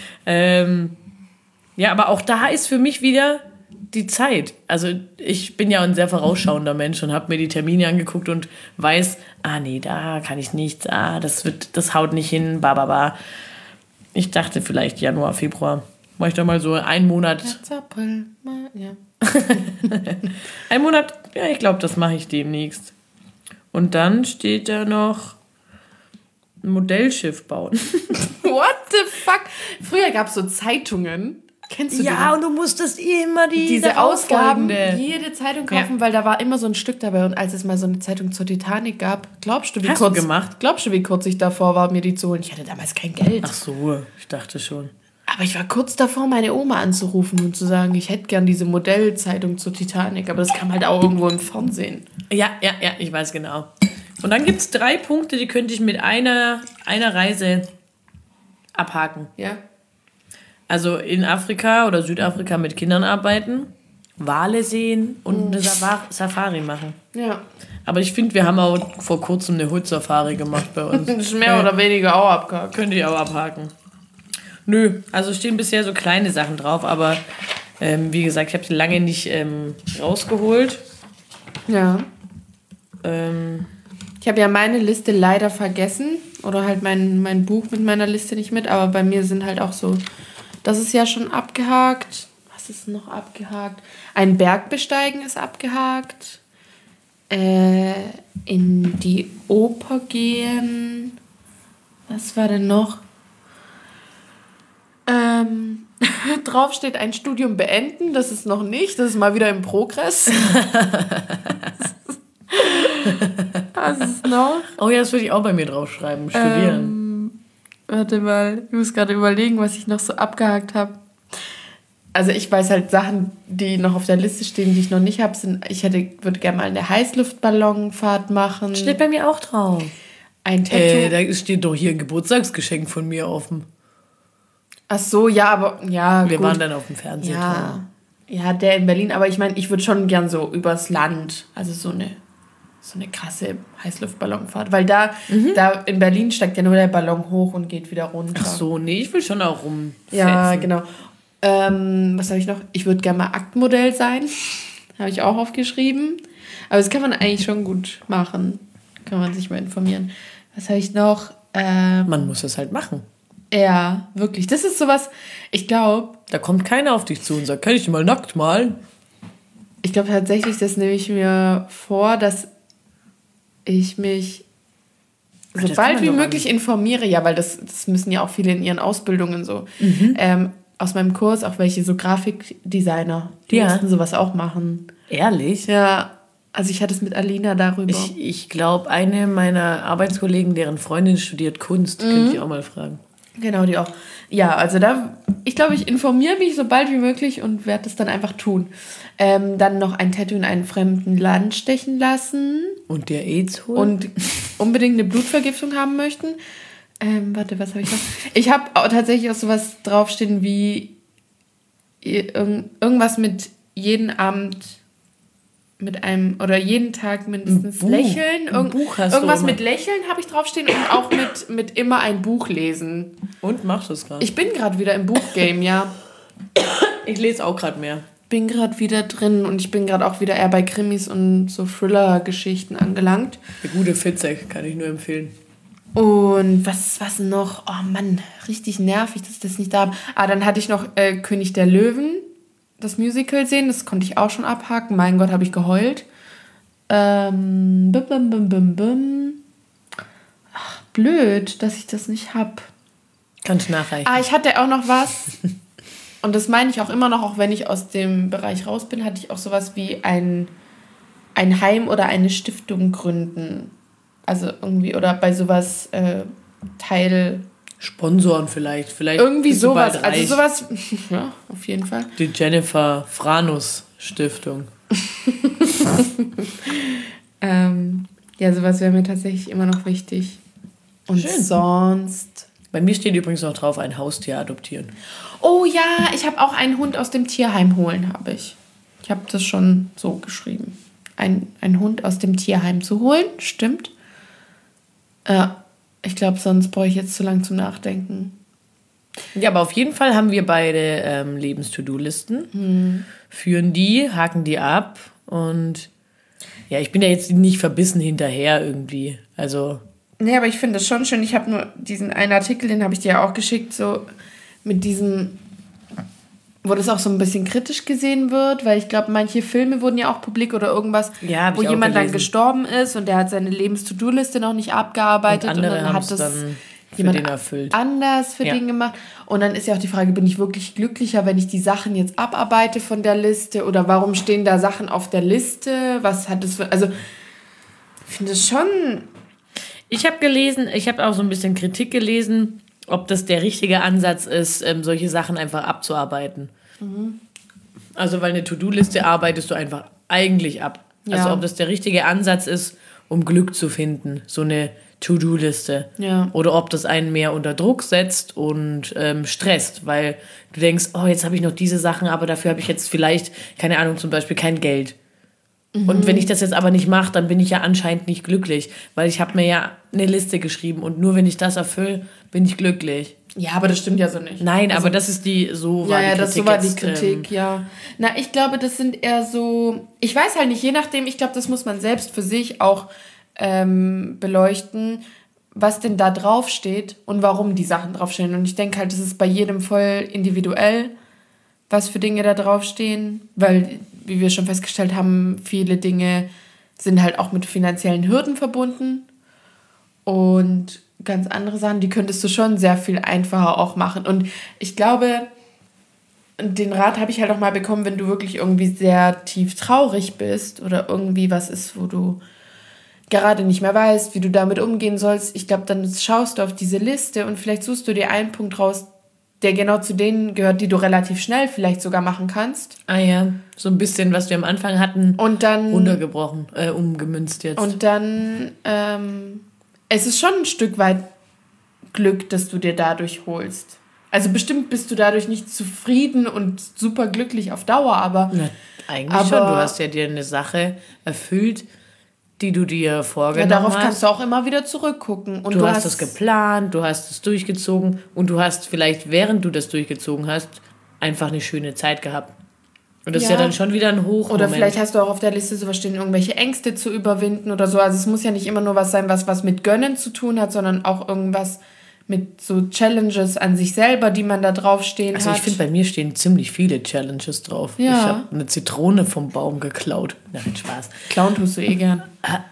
Ja, aber auch da ist für mich wieder die Zeit. Also ich bin ja ein sehr vorausschauender Mensch und habe mir die Termine angeguckt und weiß, nee, da kann ich nichts, das haut nicht hin, ba. Ich dachte vielleicht Januar, Februar. Mach ich da mal so einen Monat. Ja. Ein Monat, ja, ich glaube, das mache ich demnächst. Und dann steht da noch ein Modellschiff bauen. What the fuck? Früher gab es so Zeitungen. Kennst du die? Ja, und du musstest immer Diese Ausgaben, darauffolgende. jede Zeitung kaufen, weil da war immer so ein Stück dabei. Und als es mal so eine Zeitung zur Titanic gab, glaubst du, wie kurz ich davor war, mir die zu holen? Ich hatte damals kein Geld. Ach so, ich dachte schon. Aber ich war kurz davor, meine Oma anzurufen und zu sagen, ich hätte gern diese Modellzeitung zur Titanic. Aber das kam halt auch irgendwo im Fernsehen. Ja, ich weiß genau. Und dann gibt es 3 Punkte, die könnte ich mit einer Reise abhaken. Ja. Also in Afrika oder Südafrika mit Kindern arbeiten, Wale sehen und eine Safari machen. Ja. Aber ich finde, wir haben auch vor kurzem eine Hut-Safari gemacht bei uns. Das ist mehr oder weniger auch abgehakt. Könnte ich auch abhaken. Nö, also stehen bisher so kleine Sachen drauf, aber wie gesagt, ich habe sie lange nicht rausgeholt. Ja. Ich habe ja meine Liste leider vergessen. Oder halt mein Buch mit meiner Liste nicht mit. Aber bei mir sind halt auch so... Das ist ja schon abgehakt. Was ist noch abgehakt? Ein Berg besteigen ist abgehakt. In die Oper gehen. Was war denn noch? Drauf steht ein Studium beenden. Das ist noch nicht. Das ist mal wieder im Progress. Was ist noch? Oh ja, das würde ich auch bei mir draufschreiben. Studieren. Warte mal. Ich muss gerade überlegen, was ich noch so abgehakt habe. Also ich weiß halt Sachen, die noch auf der Liste stehen, die ich noch nicht habe. Würde gerne mal eine Heißluftballonfahrt machen. Steht bei mir auch drauf. Ein Tattoo. Da steht doch hier ein Geburtstagsgeschenk von mir offen. Ach so, ja, aber ja. Wir gut. waren dann auf dem Fernseher. Ja, der in Berlin. Aber ich meine, ich würde schon gern so übers Land. Also so eine krasse Heißluftballonfahrt. Weil da in Berlin steigt ja nur der Ballon hoch und geht wieder runter. Ach so, nee, ich will schon auch rumfetzen. Ja, genau. Was habe ich noch? Ich würde gerne mal Aktmodell sein. Habe ich auch aufgeschrieben. Aber das kann man eigentlich schon gut machen. Kann man sich mal informieren. Was habe ich noch? Man muss das halt machen. Ja, wirklich. Das ist sowas, ich glaube... Da kommt keiner auf dich zu und sagt, kann ich dich mal nackt malen? Ich glaube tatsächlich, das nehme ich mir vor, dass ich mich so bald wie möglich informiere. Ja, weil das müssen ja auch viele in ihren Ausbildungen so... aus meinem Kurs auch welche so Grafikdesigner, die mussten sowas auch machen. Ehrlich? Ja, also ich hatte es mit Alina darüber. Ich glaube, eine meiner Arbeitskollegen, deren Freundin studiert Kunst, könnte ich auch mal fragen. Genau, die auch. Ja, also ich glaube, ich informiere mich so bald wie möglich und werde das dann einfach tun. Dann noch ein Tattoo in einem fremden Land stechen lassen. Und der AIDS holen? Und unbedingt eine Blutvergiftung haben möchten. Warte, was habe ich noch? Ich habe tatsächlich auch sowas draufstehen wie irgendwas mit jeden Abend mit einem oder jeden Tag mindestens Lächeln. Buch hast irgendwas du mit Lächeln habe ich draufstehen und auch mit immer ein Buch lesen. Und machst du es gerade? Ich bin gerade wieder im Buchgame, ja. Ich lese auch gerade mehr. Bin gerade wieder drin und ich bin gerade auch wieder eher bei Krimis und so Thriller-Geschichten angelangt. Der gute Fitzek, kann ich nur empfehlen. Und was noch? Oh Mann, richtig nervig, dass ich das nicht da habe. Dann hatte ich noch König der Löwen, das Musical sehen. Das konnte ich auch schon abhaken. Mein Gott, habe ich geheult. Ach, blöd, dass ich das nicht habe. Kannst du nachreichen. Ich hatte auch noch was. Und das meine ich auch immer noch, auch wenn ich aus dem Bereich raus bin, hatte ich auch sowas wie ein Heim oder eine Stiftung gründen. Also irgendwie, oder bei sowas Sponsoren vielleicht. Irgendwie sowas. Also sowas, ja, auf jeden Fall. Die Jennifer Franus Stiftung. Ja, sowas wäre mir tatsächlich immer noch wichtig. Und schön. Sonst... Bei mir steht übrigens noch drauf, ein Haustier adoptieren. Oh ja, ich habe auch einen Hund aus dem Tierheim holen, habe ich. Ich habe das schon so geschrieben. Ein Hund aus dem Tierheim zu holen, stimmt. Ich glaube, sonst brauche ich jetzt zu lang zum Nachdenken. Ja, aber auf jeden Fall haben wir beide Lebens-To-Do-Listen. Führen die, haken die ab und ja, ich bin ja jetzt nicht verbissen hinterher irgendwie. Also... Nee, aber ich finde das schon schön. Ich habe nur diesen einen Artikel, den habe ich dir ja auch geschickt, so mit diesem, wo das auch so ein bisschen kritisch gesehen wird, weil ich glaube, manche Filme wurden ja auch publik oder irgendwas, ja, wo jemand dann gestorben ist und der hat seine Lebens-To-Do-Liste noch nicht abgearbeitet und dann hat das jemand anders für den gemacht. Und dann ist ja auch die Frage, bin ich wirklich glücklicher, wenn ich die Sachen jetzt abarbeite von der Liste oder warum stehen da Sachen auf der Liste? Was hat das für... Also, ich finde es schon... Ich habe auch so ein bisschen Kritik gelesen, ob das der richtige Ansatz ist, solche Sachen einfach abzuarbeiten. Also, weil eine To-Do-Liste arbeitest du einfach eigentlich ab. Ja. Also, ob das der richtige Ansatz ist, um Glück zu finden, so eine To-Do-Liste. Ja. Oder ob das einen mehr unter Druck setzt und stresst, weil du denkst, oh, jetzt habe ich noch diese Sachen, aber dafür habe ich jetzt vielleicht, keine Ahnung, zum Beispiel kein Geld. Und wenn ich das jetzt aber nicht mache, dann bin ich ja anscheinend nicht glücklich, weil ich habe mir ja eine Liste geschrieben und nur wenn ich das erfülle, bin ich glücklich. Ja, aber das stimmt ja so nicht. Nein, aber das ist so war die Kritik. Das so war die jetzt, Kritik, ja. Na, ich glaube, das sind eher so, ich weiß halt nicht, je nachdem, ich glaube, das muss man selbst für sich auch beleuchten, was denn da draufsteht und warum die Sachen draufstehen. Und ich denke halt, das ist bei jedem voll individuell, was für Dinge da draufstehen, weil, wie wir schon festgestellt haben, viele Dinge sind halt auch mit finanziellen Hürden verbunden und ganz andere Sachen, die könntest du schon sehr viel einfacher auch machen. Und ich glaube, den Rat habe ich halt auch mal bekommen, wenn du wirklich irgendwie sehr tief traurig bist oder irgendwie was ist, wo du gerade nicht mehr weißt, wie du damit umgehen sollst. Ich glaube, dann schaust du auf diese Liste und vielleicht suchst du dir einen Punkt raus, der genau zu denen gehört, die du relativ schnell vielleicht sogar machen kannst. Ah ja, so ein bisschen, was wir am Anfang hatten, und dann runtergebrochen, umgemünzt jetzt. Und dann, es ist schon ein Stück weit Glück, das du dir dadurch holst. Also bestimmt bist du dadurch nicht zufrieden und super glücklich auf Dauer, aber... Na, eigentlich schon, du hast ja dir eine Sache erfüllt, die du dir vorgenommen hast. Ja, darauf kannst du auch immer wieder zurückgucken. Und du hast es geplant, du hast es durchgezogen und du hast vielleicht, während du das durchgezogen hast, einfach eine schöne Zeit gehabt. Und das ist ja dann schon wieder ein Hochmoment. Oder vielleicht hast du auch auf der Liste sowas stehen, irgendwelche Ängste zu überwinden oder so. Also es muss ja nicht immer nur was sein, was mit Gönnen zu tun hat, sondern auch irgendwas mit so Challenges an sich selber, die man da draufstehen hat. Also ich finde, bei mir stehen ziemlich viele Challenges drauf. Ja. Ich habe eine Zitrone vom Baum geklaut. Nein, Spaß. Klauen tust du eh gern.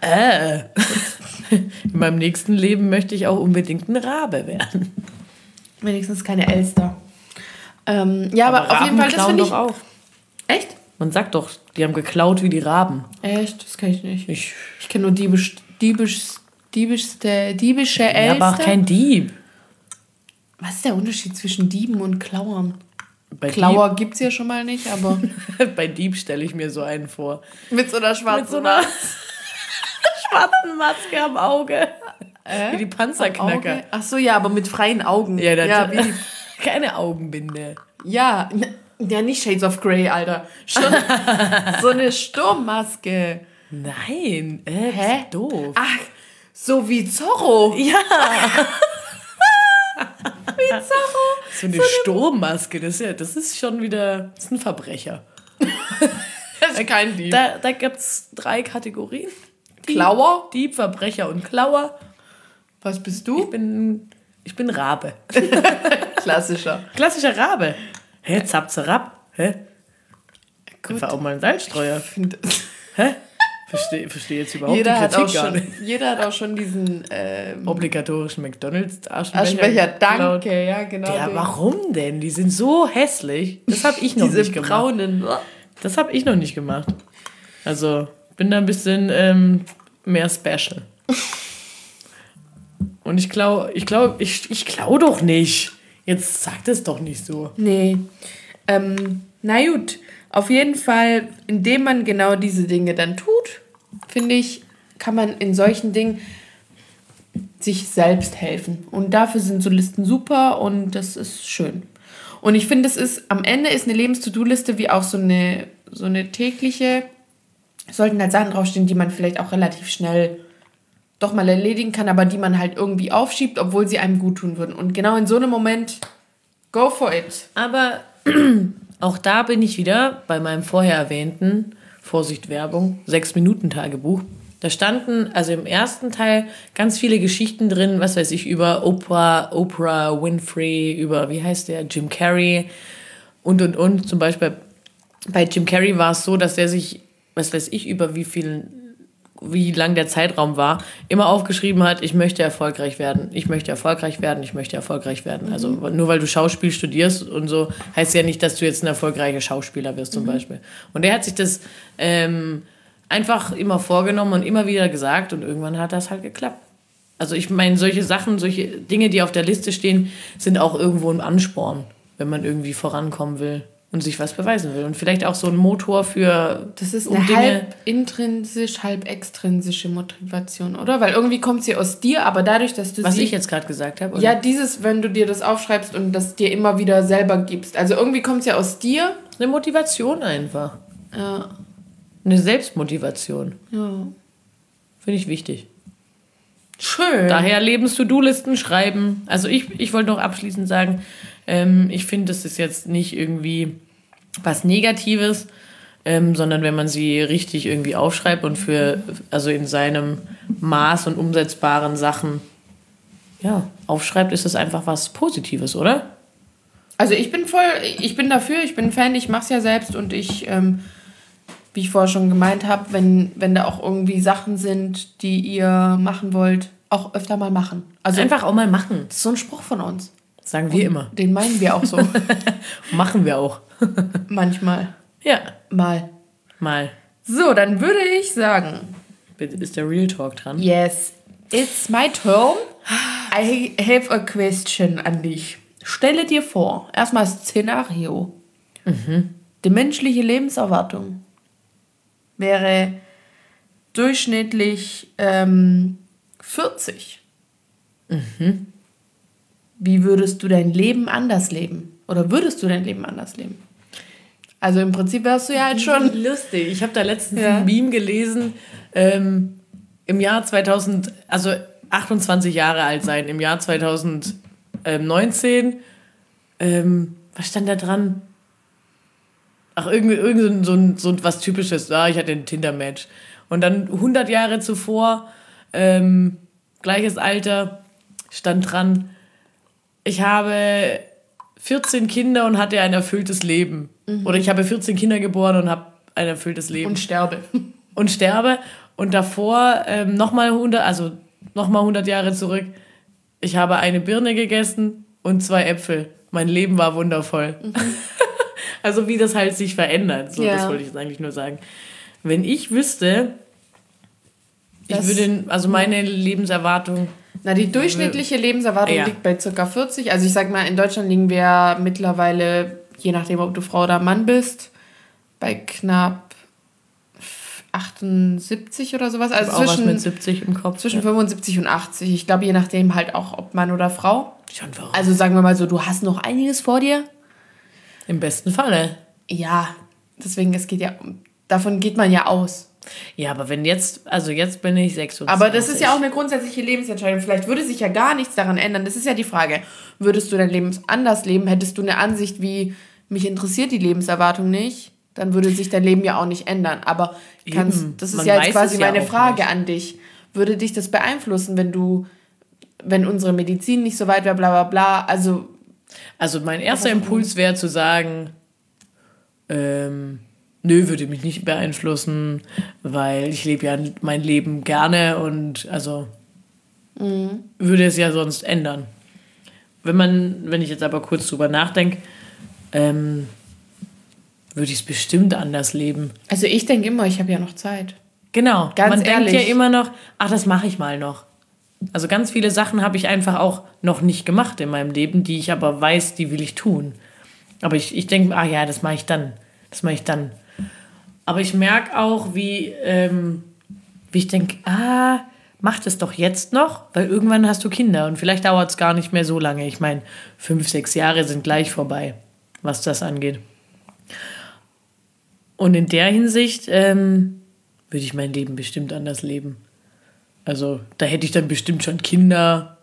In meinem nächsten Leben möchte ich auch unbedingt ein Rabe werden. Wenigstens keine Elster. Ja, aber auf jeden Fall, das finde ich... doch auch. Echt? Man sagt doch, die haben geklaut wie die Raben. Echt? Das kann ich nicht. Ich Ich kenne nur diebische Elster. Ja, aber auch kein Dieb. Was ist der Unterschied zwischen Dieben und Klauern? Bei Klauer gibt es ja schon mal nicht, aber... Bei Dieb stelle ich mir so einen vor. mit so einer schwarzen Mit so einer schwarzen Maske am Auge. Wie die Auge? Panzerknacker. Ach so, ja, aber mit freien Augen. Ja, ja, wie die, keine Augenbinde. ja, nicht Shades of Grey, Alter. Schon so eine Sturmmaske. Nein, Hä? doof. Ach, so wie Zorro. Ja, Wie Zorro. so eine Sturmmaske, das ist schon wieder, das ist ein Verbrecher. Das ist kein Dieb. Da gibt es 3 Kategorien. Klauer? Dieb, Verbrecher und Klauer. Was bist du? Ich bin Rabe. Klassischer. Klassischer Rabe. Hä, Zapzerab? Hä? Gut. War auch mal ein Salzstreuer. Hä? Verstehe jetzt überhaupt Jeder die hat, Kritik auch gar schon, nicht. jeder hat auch schon diesen Obligatorischen McDonalds-Aschenbecher. Aschenbecher, geklaut. danke, ja, genau. Ja, den. warum denn? Die sind so hässlich. Das habe ich noch Diese nicht gemacht. braunen. Das habe ich noch nicht gemacht. Also, bin da ein bisschen mehr special. Und ich klau doch nicht. Jetzt sag das doch nicht so. Nee. Na gut, auf jeden Fall, indem man genau diese Dinge dann tut, finde ich, kann man in solchen Dingen sich selbst helfen. Und dafür sind so Listen super und das ist schön. Und ich finde, am Ende ist eine Lebens-To-Do-Liste wie auch so eine tägliche, sollten halt Sachen draufstehen, die man vielleicht auch relativ schnell doch mal erledigen kann, aber die man halt irgendwie aufschiebt, obwohl sie einem gut tun würden. Und genau in so einem Moment, go for it. Aber auch da bin ich wieder bei meinem vorher erwähnten, Vorsicht Werbung, 6-Minuten-Tagebuch. Da standen also im ersten Teil ganz viele Geschichten drin, was weiß ich, über Oprah Winfrey, über, wie heißt der, Jim Carrey und. Zum Beispiel bei Jim Carrey war es so, dass der sich, was weiß ich, über wie lang der Zeitraum war, immer aufgeschrieben hat, ich möchte erfolgreich werden, ich möchte erfolgreich werden, ich möchte erfolgreich werden. Also nur weil du Schauspiel studierst und so, heißt ja nicht, dass du jetzt ein erfolgreicher Schauspieler wirst zum Beispiel. Und er hat sich das einfach immer vorgenommen und immer wieder gesagt und irgendwann hat das halt geklappt. Also ich meine, solche Sachen, solche Dinge, die auf der Liste stehen, sind auch irgendwo ein Ansporn, wenn man irgendwie vorankommen will und sich was beweisen will. Und vielleicht auch so ein Motor für... Das ist eine halb intrinsisch, halb extrinsische Motivation, oder? Weil irgendwie kommt sie aus dir, aber dadurch, dass du was ich jetzt gerade gesagt habe. Oder? Ja, wenn du dir das aufschreibst und das dir immer wieder selber gibst. Also irgendwie kommt es ja aus dir. Eine Motivation einfach. Ja. Eine Selbstmotivation. Ja. Finde ich wichtig. Schön. Daher Lebens-To-Do-Listen schreiben. Also ich wollte noch abschließend sagen, ich finde, das ist jetzt nicht irgendwie was Negatives, sondern wenn man sie richtig irgendwie aufschreibt und also in seinem Maß und umsetzbaren Sachen aufschreibt, ist es einfach was Positives, oder? Also ich bin dafür, ich bin Fan, ich mache es ja selbst und ich, wie ich vorher schon gemeint habe, wenn da auch irgendwie Sachen sind, die ihr machen wollt, auch öfter mal machen. Also Einfach auch mal machen. das ist so ein Spruch von uns. Sagen wir immer. Den meinen wir auch so. Machen wir auch. Manchmal. Ja. Mal. So, dann würde ich sagen, ist der Real Talk dran? yes, it's my turn. I have a question an dich. Stelle dir vor, erstmal Szenario. Die menschliche Lebenserwartung wäre durchschnittlich 40. Wie würdest du dein Leben anders leben? Oder würdest du dein Leben anders leben? Also im Prinzip wärst du ja jetzt schon... Lustig. Ich habe da letztens ein Meme gelesen, im Jahr 2000, also 28 Jahre alt sein, im Jahr 2019, was stand da dran? Ach, irgend so was Typisches. Ich hatte ein Tinder-Match. Und dann 100 Jahre zuvor, gleiches Alter, stand dran, ich habe 14 Kinder und hatte ein erfülltes Leben. Oder ich habe 14 Kinder geboren und habe ein erfülltes Leben. Und sterbe. Und davor nochmal 100 Jahre zurück, ich habe eine Birne gegessen und 2 Äpfel. Mein Leben war wundervoll. Also wie das halt sich verändert. So, das wollte ich jetzt eigentlich nur sagen. Wenn ich wüsste, meine Lebenserwartung... Na, die durchschnittliche Lebenserwartung liegt bei ca. 40. Also ich sag mal, in Deutschland liegen wir mittlerweile, je nachdem, ob du Frau oder Mann bist, bei knapp 78 oder sowas. Also auch was mit 70 im Kopf. Zwischen 75 und 80. Ich glaube, je nachdem halt auch, ob Mann oder Frau. Schon verrückt. Also sagen wir mal so, du hast noch einiges vor dir. Im besten Falle. Ja, deswegen, davon geht man ja aus. Ja, aber jetzt bin ich 26. Aber das ist ja auch eine grundsätzliche Lebensentscheidung. Vielleicht würde sich ja gar nichts daran ändern. Das ist ja die Frage. Würdest du dein Leben anders leben? Hättest du eine Ansicht wie, mich interessiert die Lebenserwartung nicht, dann würde sich dein Leben ja auch nicht ändern. Aber das ist ja jetzt quasi meine Frage an dich. Würde dich das beeinflussen, wenn unsere Medizin nicht so weit wäre, bla bla bla? Also mein erster Impuls wäre zu sagen, nö, würde mich nicht beeinflussen, weil ich lebe ja mein Leben gerne und würde es ja sonst ändern. Wenn ich jetzt aber kurz drüber nachdenke, würde ich es bestimmt anders leben. Also ich denke immer, ich habe ja noch Zeit. Genau, ganz man ehrlich. Denkt ja immer noch, das mache ich mal noch. Also ganz viele Sachen habe ich einfach auch noch nicht gemacht in meinem Leben, die ich aber weiß, die will ich tun. Aber ich denke, das mache ich dann. Aber ich merke auch, wie ich denke, mach das doch jetzt noch, weil irgendwann hast du Kinder und vielleicht dauert es gar nicht mehr so lange. Ich meine, 5, 6 Jahre sind gleich vorbei, was das angeht. Und in der Hinsicht würde ich mein Leben bestimmt anders leben. Also da hätte ich dann bestimmt schon Kinder,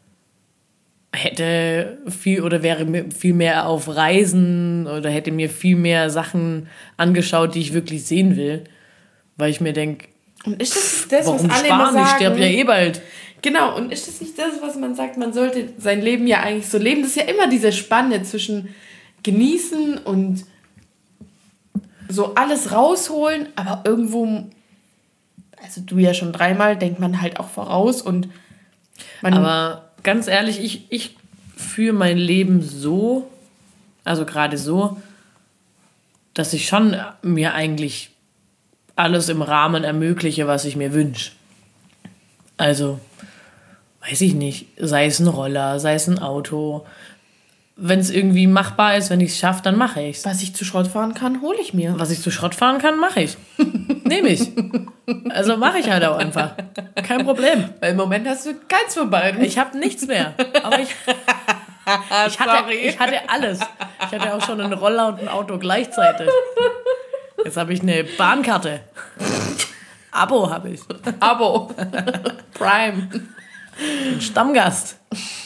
wäre viel mehr auf Reisen oder hätte mir viel mehr Sachen angeschaut, die ich wirklich sehen will, weil ich mir denke, und ist das warum was alle sparen? immer sagen? Ich sterbe ja eh bald. Genau, und ist das nicht das, was man sagt, man sollte sein Leben ja eigentlich so leben? Das ist ja immer diese Spanne zwischen genießen und so alles rausholen, aber irgendwo, also du ja schon 3-mal, denkt man halt auch voraus und aber ganz ehrlich, ich führe mein Leben so, also gerade so, dass ich schon mir eigentlich alles im Rahmen ermögliche, was ich mir wünsche. Also, weiß ich nicht, sei es ein Roller, sei es ein Auto. Wenn es irgendwie machbar ist, wenn ich es schaffe, dann mache ich es. was ich zu Schrott fahren kann, hole ich mir. Was ich zu Schrott fahren kann, mache ich. Nehme ich. Also mache ich halt auch einfach. Kein Problem. Weil im Moment hast du keins von beiden. Ich habe nichts mehr. Aber ich hatte alles. Ich hatte auch schon einen Roller und ein Auto gleichzeitig. Jetzt habe ich eine Bahnkarte. Abo habe ich. Abo. Prime. Ein Stammgast.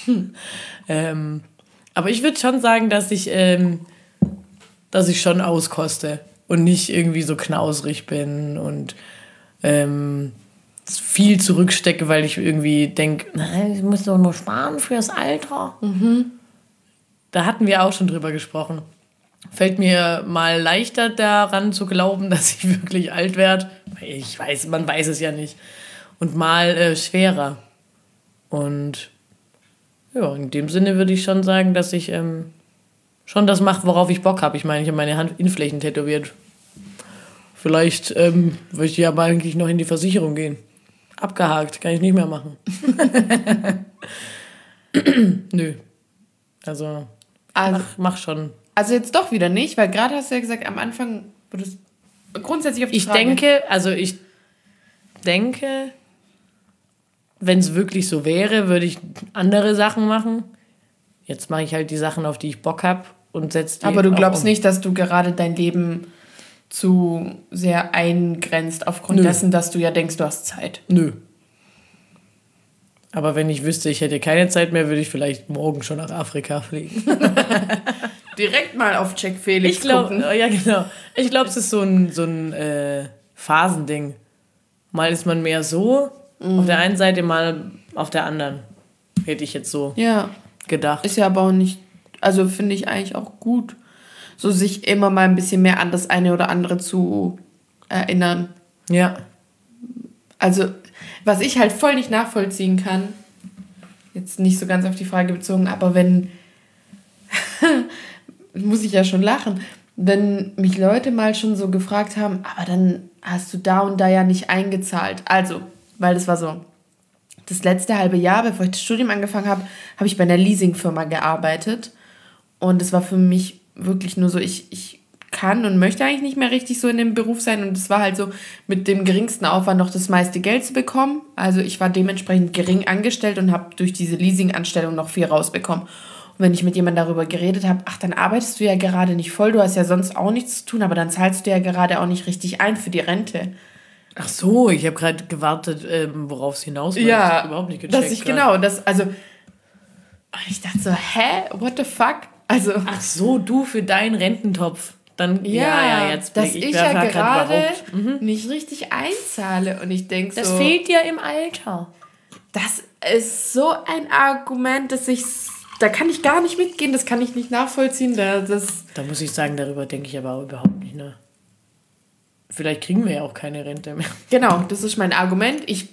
Aber ich würde schon sagen, dass ich schon auskoste und nicht irgendwie so knausrig bin und viel zurückstecke, weil ich irgendwie denke, ich muss doch nur sparen fürs Alter. Da hatten wir auch schon drüber gesprochen. Fällt mir mal leichter daran zu glauben, dass ich wirklich alt werde. Man weiß es ja nicht. Und mal schwerer. Und ja, in dem Sinne würde ich schon sagen, dass ich schon das mache, worauf ich Bock habe. Ich meine, ich habe meine Handflächen tätowiert. Vielleicht würde ich aber eigentlich noch in die Versicherung gehen. Abgehakt, kann ich nicht mehr machen. Nö. Also mach schon. Also jetzt doch wieder nicht, weil gerade hast du ja gesagt, am Anfang würdest du grundsätzlich auf die Frage... Ich denke, wenn es wirklich so wäre, würde ich andere Sachen machen. Jetzt mache ich halt die Sachen, auf die ich Bock habe und setze die. Aber du glaubst nicht, dass du gerade dein Leben zu sehr eingrenzt aufgrund dessen, dass du ja denkst, du hast Zeit? Nö. Aber wenn ich wüsste, ich hätte keine Zeit mehr, würde ich vielleicht morgen schon nach Afrika fliegen. Direkt mal auf Jack Felix gucken. Ja, genau. Ich glaube, es ist so ein Phasending. Mal ist man mehr so auf der einen Seite, mal auf der anderen. Hätte ich jetzt so gedacht. Ist ja aber auch nicht, also finde ich eigentlich auch gut, so sich immer mal ein bisschen mehr an das eine oder andere zu erinnern. Ja. Also, was ich halt voll nicht nachvollziehen kann, jetzt nicht so ganz auf die Frage bezogen, aber wenn, muss ich ja schon lachen, wenn mich Leute mal schon so gefragt haben, aber dann hast du da und da ja nicht eingezahlt. Also, weil das war so, das letzte halbe Jahr, bevor ich das Studium angefangen habe, habe ich bei einer Leasingfirma gearbeitet. Und es war für mich wirklich nur so, ich kann und möchte eigentlich nicht mehr richtig so in dem Beruf sein. Und es war halt so, mit dem geringsten Aufwand noch das meiste Geld zu bekommen. Also ich war dementsprechend gering angestellt und habe durch diese Leasinganstellung noch viel rausbekommen. Und wenn ich mit jemandem darüber geredet habe, ach, dann arbeitest du ja gerade nicht voll, du hast ja sonst auch nichts zu tun, aber dann zahlst du ja gerade auch nicht richtig ein für die Rente. Ach so, ich habe gerade gewartet, worauf es hinausläuft. Ja, überhaupt nicht gecheckt. Dass ich genau, also ich dachte so, what the fuck? Also, ach so, du für deinen Rententopf. Dann, jetzt dass ich ja gerade nicht richtig einzahle. Und ich denke so... Das fehlt dir im Alter. Das ist so ein Argument, da kann ich gar nicht mitgehen, das kann ich nicht nachvollziehen. Da muss ich sagen, darüber denke ich aber auch überhaupt nicht nach. Vielleicht kriegen wir ja auch keine Rente mehr. Genau, das ist mein Argument. Ich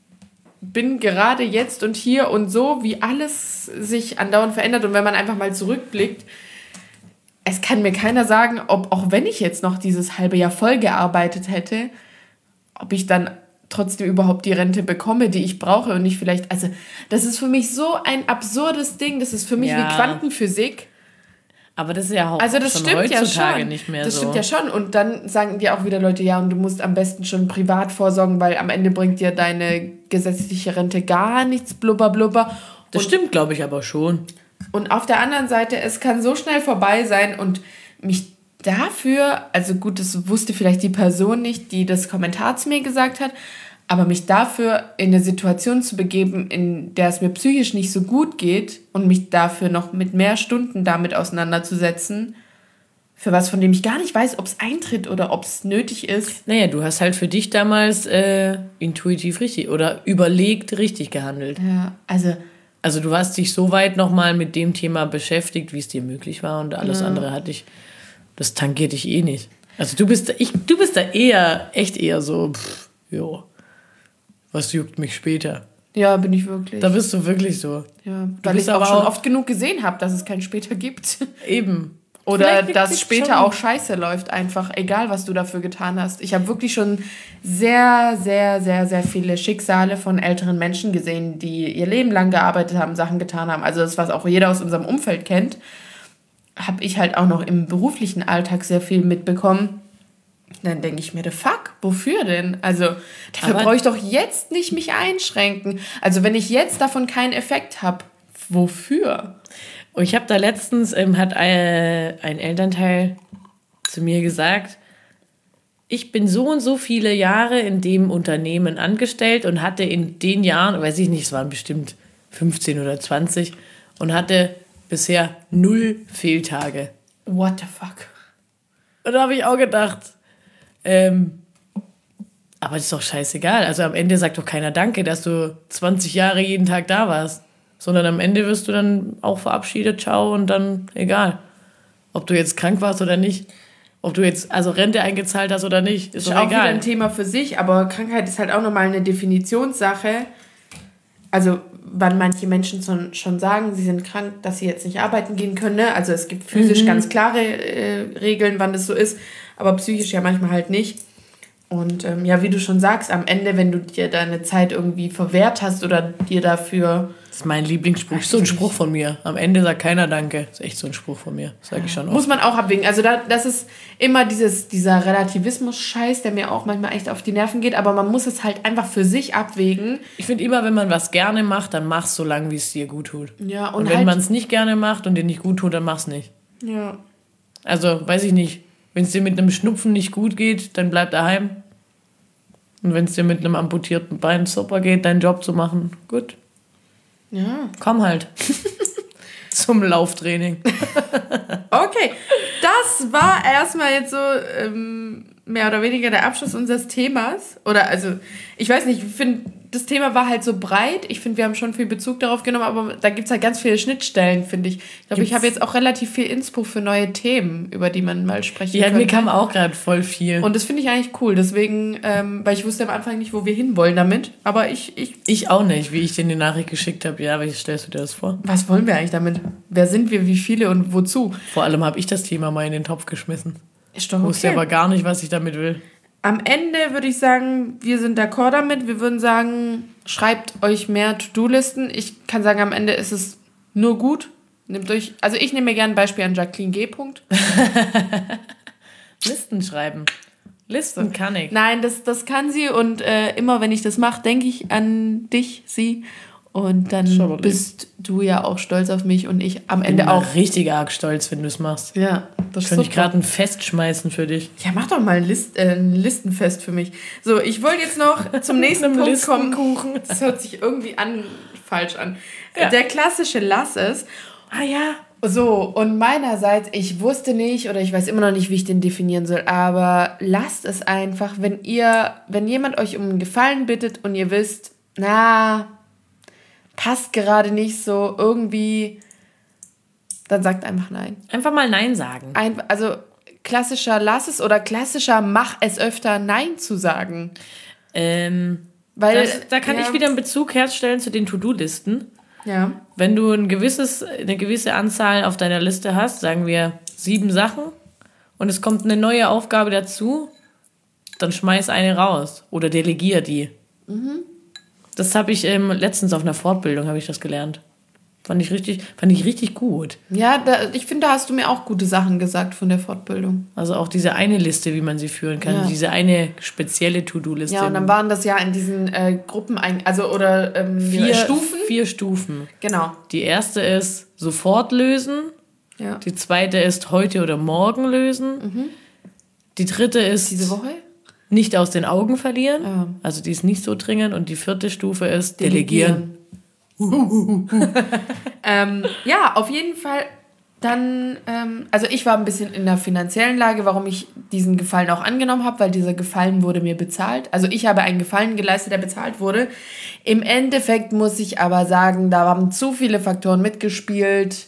bin gerade jetzt und hier und so, wie alles sich andauernd verändert. Und wenn man einfach mal zurückblickt, es kann mir keiner sagen, ob, auch wenn ich jetzt noch dieses halbe Jahr voll gearbeitet hätte, ob ich dann trotzdem überhaupt die Rente bekomme, die ich brauche und nicht vielleicht... Also das ist für mich so ein absurdes Ding. Das ist für mich wie Quantenphysik. Aber das ist ja auch also das schon stimmt heutzutage ja schon. nicht mehr das so. Das stimmt ja schon. Und dann sagen dir auch wieder Leute, ja, und du musst am besten schon privat vorsorgen, weil am Ende bringt dir deine gesetzliche Rente gar nichts, blubber, blubber. Das stimmt, glaube ich, aber schon. Und auf der anderen Seite, es kann so schnell vorbei sein und mich dafür, also gut, das wusste vielleicht die Person nicht, die das Kommentar zu mir gesagt hat, aber mich dafür in eine Situation zu begeben, in der es mir psychisch nicht so gut geht und mich dafür noch mit mehr Stunden damit auseinanderzusetzen, für was, von dem ich gar nicht weiß, ob es eintritt oder ob es nötig ist. Naja, du hast halt für dich damals intuitiv richtig oder überlegt richtig gehandelt. Ja, also du hast dich so weit nochmal mit dem Thema beschäftigt, wie es dir möglich war und alles andere das tangiert dich eh nicht. Also du bist da eher so, was juckt mich später? Ja, bin ich wirklich. Da bist du wirklich so. Ja, weil ich auch schon oft genug gesehen habe, dass es kein später gibt. Eben. Oder dass später auch scheiße läuft einfach, egal was du dafür getan hast. Ich habe wirklich schon sehr, sehr, sehr, sehr viele Schicksale von älteren Menschen gesehen, die ihr Leben lang gearbeitet haben, Sachen getan haben. Also das, was auch jeder aus unserem Umfeld kennt, habe ich halt auch noch im beruflichen Alltag sehr viel mitbekommen. Dann denke ich mir, the fuck, wofür denn? Also dafür brauche ich doch jetzt nicht mich einschränken. Also wenn ich jetzt davon keinen Effekt habe, wofür? Und ich habe da letztens, hat ein Elternteil zu mir gesagt, ich bin so und so viele Jahre in dem Unternehmen angestellt und hatte in den Jahren, weiß ich nicht, es waren bestimmt 15 oder 20 und hatte bisher 0 Fehltage. What the fuck? Und da habe ich auch gedacht, aber das ist doch scheißegal. Also am Ende sagt doch keiner Danke, dass du 20 Jahre jeden Tag da warst. Sondern am Ende wirst du dann auch verabschiedet, ciao, und dann egal. Ob du jetzt krank warst oder nicht. Ob du jetzt also Rente eingezahlt hast oder nicht, ist doch auch egal. wieder ein Thema für sich, aber Krankheit ist halt auch nochmal eine Definitionssache. Also wann manche Menschen schon sagen, sie sind krank, dass sie jetzt nicht arbeiten gehen können. Ne? Also es gibt physisch ganz klare Regeln, wann das so ist, aber psychisch ja manchmal halt nicht. Und ja, wie du schon sagst, am Ende, wenn du dir deine Zeit irgendwie verwehrt hast oder dir dafür... Das ist mein Lieblingsspruch. So ein Spruch von mir. Am Ende sagt keiner Danke. Das ist echt so ein Spruch von mir. Sag ich schon oft. Muss man auch abwägen. Also das ist immer dieser Relativismus-Scheiß, der mir auch manchmal echt auf die Nerven geht. Aber man muss es halt einfach für sich abwägen. Ich finde immer, wenn man was gerne macht, dann mach's so lange, wie es dir gut tut. Ja, und wenn halt, man es nicht gerne macht und dir nicht gut tut, dann mach's nicht. Ja. Also, weiß ich nicht. Wenn es dir mit einem Schnupfen nicht gut geht, dann bleib daheim. Und wenn es dir mit einem amputierten Bein super geht, deinen Job zu machen, gut. Ja. Komm halt. Zum Lauftraining. Okay, das war erstmal jetzt so mehr oder weniger der Abschluss unseres Themas. Oder also, ich weiß nicht, ich finde, das Thema war halt so breit. Ich finde, wir haben schon viel Bezug darauf genommen, aber da gibt es halt ganz viele Schnittstellen, finde ich. Ich glaube, ich habe jetzt auch relativ viel Inspo für neue Themen, über die man mal sprechen Ja, könnte. mir kam auch gerade voll viel. Und das finde ich eigentlich cool. Deswegen, weil ich wusste am Anfang nicht, wo wir hinwollen damit. Aber Ich auch nicht, wie ich dir die Nachricht geschickt habe. Ja, wie stellst du dir das vor? Was wollen wir eigentlich damit? Wer sind wir, wie viele und wozu? Vor allem habe ich das Thema mal in den Topf geschmissen. Ist doch Ich okay. wusste aber gar nicht, was ich damit will. Am Ende würde ich sagen, wir sind d'accord damit. Wir würden sagen, schreibt euch mehr To-Do-Listen. Ich kann sagen, am Ende ist es nur gut. Nehmt euch, also ich nehme mir gerne ein Beispiel an Jacqueline G. Listen schreiben. Listen kann ich. Nein, das kann sie und immer wenn ich das mache, denke ich an dich, sie. Und dann bist du ja auch stolz auf mich und ich am Ende auch. Richtig arg stolz, wenn du es machst. Ja, das ist Könnte ich gerade ein Fest schmeißen für dich. Ja, mach doch mal ein Listenfest für mich. So, ich wollte jetzt noch zum nächsten Punkt kommen. Das hört sich irgendwie falsch an. Ja. Der klassische Lass es. Ah ja. So, und meinerseits, ich wusste nicht oder ich weiß immer noch nicht, wie ich den definieren soll, aber lasst es einfach, wenn jemand euch um einen Gefallen bittet und ihr wisst, passt gerade nicht so irgendwie, dann sagt einfach nein. Einfach mal Nein sagen. Also klassischer Lass es oder klassischer Mach es öfter Nein zu sagen. Weil da kann ich wieder einen Bezug herstellen zu den To-Do-Listen. Ja. Wenn du eine gewisse Anzahl auf deiner Liste hast, sagen wir 7 Sachen, und es kommt eine neue Aufgabe dazu, dann schmeiß eine raus oder delegier die. Mhm. Das habe ich letztens auf einer Fortbildung habe ich das gelernt. Fand ich richtig gut. Ja, ich finde, da hast du mir auch gute Sachen gesagt von der Fortbildung. Also auch diese eine Liste, wie man sie führen kann. Ja. Diese eine spezielle To-Do-Liste. Ja, und dann waren das ja in diesen Gruppen, 4 Stufen. 4 Stufen. Genau. Die erste ist sofort lösen. Ja. Die zweite ist heute oder morgen lösen. Mhm. Die dritte ist diese Woche? Nicht aus den Augen verlieren. Ja. Also die ist nicht so dringend. Und die 4. Stufe ist delegieren. Ja, auf jeden Fall dann, also ich war ein bisschen in der finanziellen Lage, warum ich diesen Gefallen auch angenommen habe, weil dieser Gefallen wurde mir bezahlt. Also ich habe einen Gefallen geleistet, der bezahlt wurde. Im Endeffekt muss ich aber sagen, da haben zu viele Faktoren mitgespielt,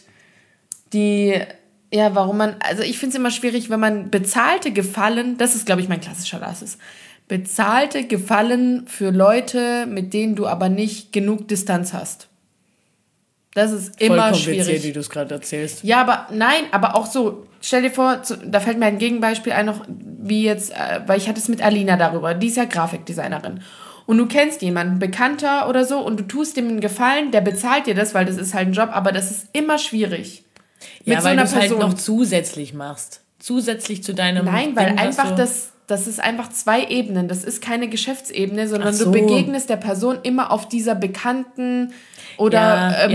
also ich finde es immer schwierig, wenn man bezahlte Gefallen, das ist, glaube ich, mein klassischer Lass, bezahlte Gefallen für Leute, mit denen du aber nicht genug Distanz hast. Das ist immer schwierig. Voll wie du es gerade erzählst. Ja, aber auch so, stell dir vor, da fällt mir ein Gegenbeispiel ein, noch wie jetzt, weil ich hatte es mit Alina darüber, die ist ja Grafikdesignerin. Und du kennst jemanden, Bekannter oder so, und du tust dem einen Gefallen, der bezahlt dir das, weil das ist halt ein Job, aber das ist immer schwierig. Ja, weil du es halt noch zusätzlich machst. Zusätzlich zu deinem... Nein, weil einfach das ist einfach 2 Ebenen. Das ist keine Geschäftsebene, sondern du begegnest der Person immer auf dieser bekannten oder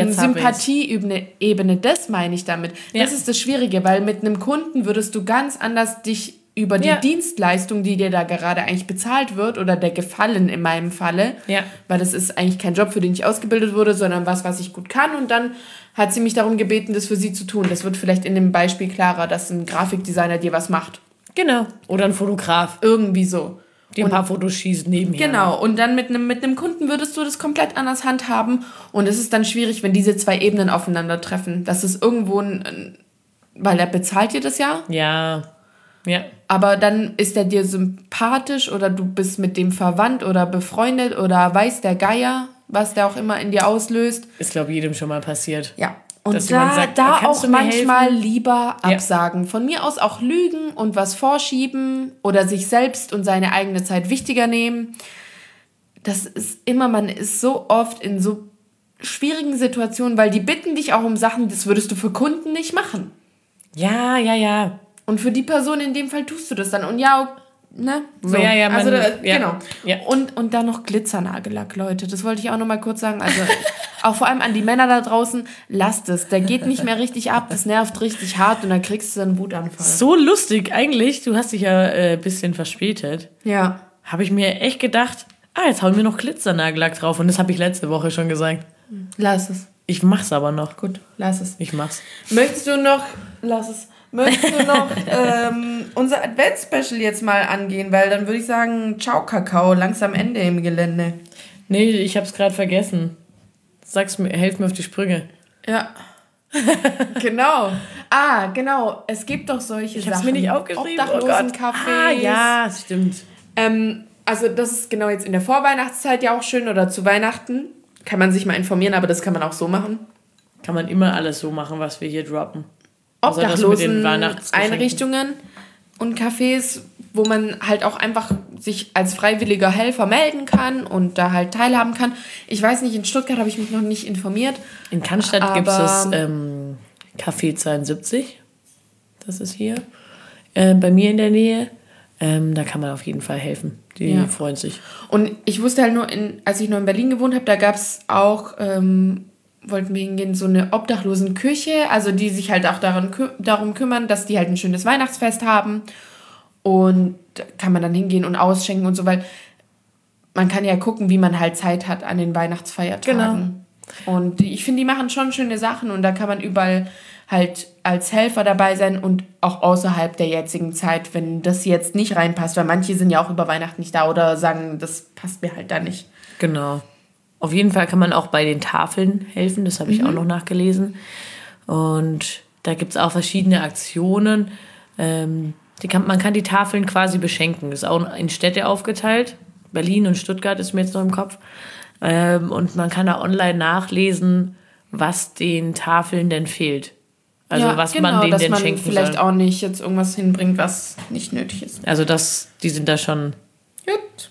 Sympathieebene. Das meine ich damit. Ja. Das ist das Schwierige, weil mit einem Kunden würdest du ganz anders dich über die Ja. Dienstleistung, die dir da gerade eigentlich bezahlt wird oder der Gefallen in meinem Falle. Ja. Weil das ist eigentlich kein Job, für den ich ausgebildet wurde, sondern was ich gut kann. Und dann hat sie mich darum gebeten, das für sie zu tun. Das wird vielleicht in dem Beispiel klarer, dass ein Grafikdesigner dir was macht. Genau. Oder ein Fotograf, Irgendwie so. die ein paar Fotos schießt nebenher. Genau, und dann mit einem Kunden würdest du das komplett anders handhaben. Und es ist dann schwierig, wenn diese zwei Ebenen aufeinandertreffen. Das ist irgendwo weil er bezahlt dir das ja, Ja. Ja. aber dann ist er dir sympathisch oder du bist mit dem verwandt oder befreundet oder weiß der Geier, was der auch immer in dir auslöst. Ist, glaube ich, jedem schon mal passiert. Ja. Und Dass jemand sagt, da kannst auch du mir manchmal helfen? lieber absagen. Von mir aus auch lügen und was vorschieben oder sich selbst und seine eigene Zeit wichtiger nehmen. Das ist immer, man ist so oft in so schwierigen Situationen, weil die bitten dich auch um Sachen, das würdest du für Kunden nicht machen. Ja, ja, ja. Und für die Person in dem Fall tust du das dann. Und ja, ne? So. Ja, ja, also, ja. genau. Ja. Und dann noch Glitzernagellack, Leute. Das wollte ich auch noch mal kurz sagen. Also auch vor allem an die Männer da draußen, lasst es. Der geht nicht mehr richtig ab. Das nervt richtig hart und dann kriegst du einen Wutanfall. So lustig eigentlich. Du hast dich ja ein bisschen verspätet. Ja. Habe ich mir echt gedacht, jetzt hauen wir noch Glitzernagellack drauf. Und das habe ich letzte Woche schon gesagt. Lass es. Ich mach's aber noch. Gut, lass es. Ich mach's. Möchtest du noch unser Advents-Special jetzt mal angehen? Weil dann würde ich sagen, ciao Kakao, langsam Ende im Gelände. Nee, ich hab's gerade vergessen. Sag's mir, helf mir auf die Sprünge. Ja. Genau. Genau. Es gibt doch solche Ich Sachen. hab's mir nicht aufgeschrieben. Obdachlosencafés. Ja, stimmt. Also das ist genau jetzt in der Vorweihnachtszeit ja auch schön oder zu Weihnachten. Kann man sich mal informieren, aber das kann man auch so machen. Kann man immer alles so machen, was wir hier droppen. Außer das mit den Weihnachtsgeschenken. Einrichtungen und Cafés, wo man halt auch einfach sich als freiwilliger Helfer melden kann und da halt teilhaben kann. Ich weiß nicht, in Stuttgart habe ich mich noch nicht informiert. In Cannstatt gibt es das Café 72. Das ist hier. Bei mir in der Nähe. Da kann man auf jeden Fall helfen. Die freuen sich. Und ich wusste halt nur, als ich noch in Berlin gewohnt habe, da gab es auch, wollten wir hingehen, so eine Obdachlosenküche, also die sich halt auch darum kümmern, dass die halt ein schönes Weihnachtsfest haben. Und da kann man dann hingehen und ausschenken und so, weil man kann ja gucken, wie man halt Zeit hat an den Weihnachtsfeiertagen. Genau. Und ich finde, die machen schon schöne Sachen und da kann man überall halt als Helfer dabei sein und auch außerhalb der jetzigen Zeit, wenn das jetzt nicht reinpasst, weil manche sind ja auch über Weihnachten nicht da oder sagen, das passt mir halt da nicht. Genau. Auf jeden Fall kann man auch bei den Tafeln helfen, das habe ich auch noch nachgelesen. Und da gibt es auch verschiedene Aktionen. Man kann die Tafeln quasi beschenken. Das ist auch in Städte aufgeteilt. Berlin und Stuttgart ist mir jetzt noch im Kopf. Und man kann da online nachlesen, was den Tafeln denn fehlt. Also ja, was genau, man denen dass denn man schenken vielleicht soll. auch nicht jetzt irgendwas hinbringt, was nicht nötig ist. Also die sind da schon Gut.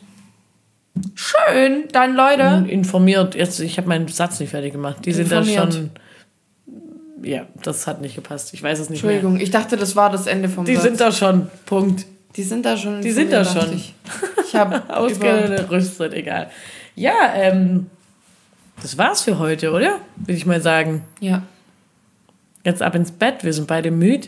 Schön, dann Leute. informiert. Jetzt, ich habe meinen Satz nicht fertig gemacht. Die sind da Informiert. schon... Ja, das hat nicht gepasst. Ich weiß es nicht mehr. Entschuldigung, ich dachte, das war das Ende vom Die Satz. sind da schon. Punkt. Die sind da schon. Die sind da schon. Ich habe Ausgerüstet, egal. Ja, das war's für heute, oder? Würde ich mal sagen. Ja. Jetzt ab ins Bett. Wir sind beide müde.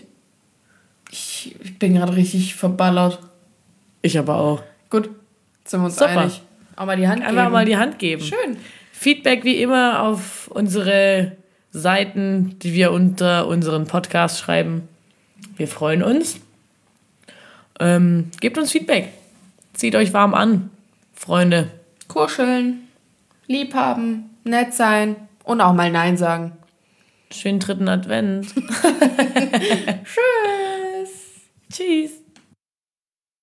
Ich bin gerade richtig verballert. Ich aber auch. Gut, sind wir uns Super. einig. Auch mal die Hand geben. Einfach mal die Hand geben. Schön. Feedback wie immer auf unsere Seiten, die wir unter unseren Podcast schreiben. Wir freuen uns. Gebt uns Feedback. Zieht euch warm an, Freunde. Kuscheln, liebhaben, nett sein und auch mal Nein sagen. Schönen 3. Advent. Tschüss. Tschüss.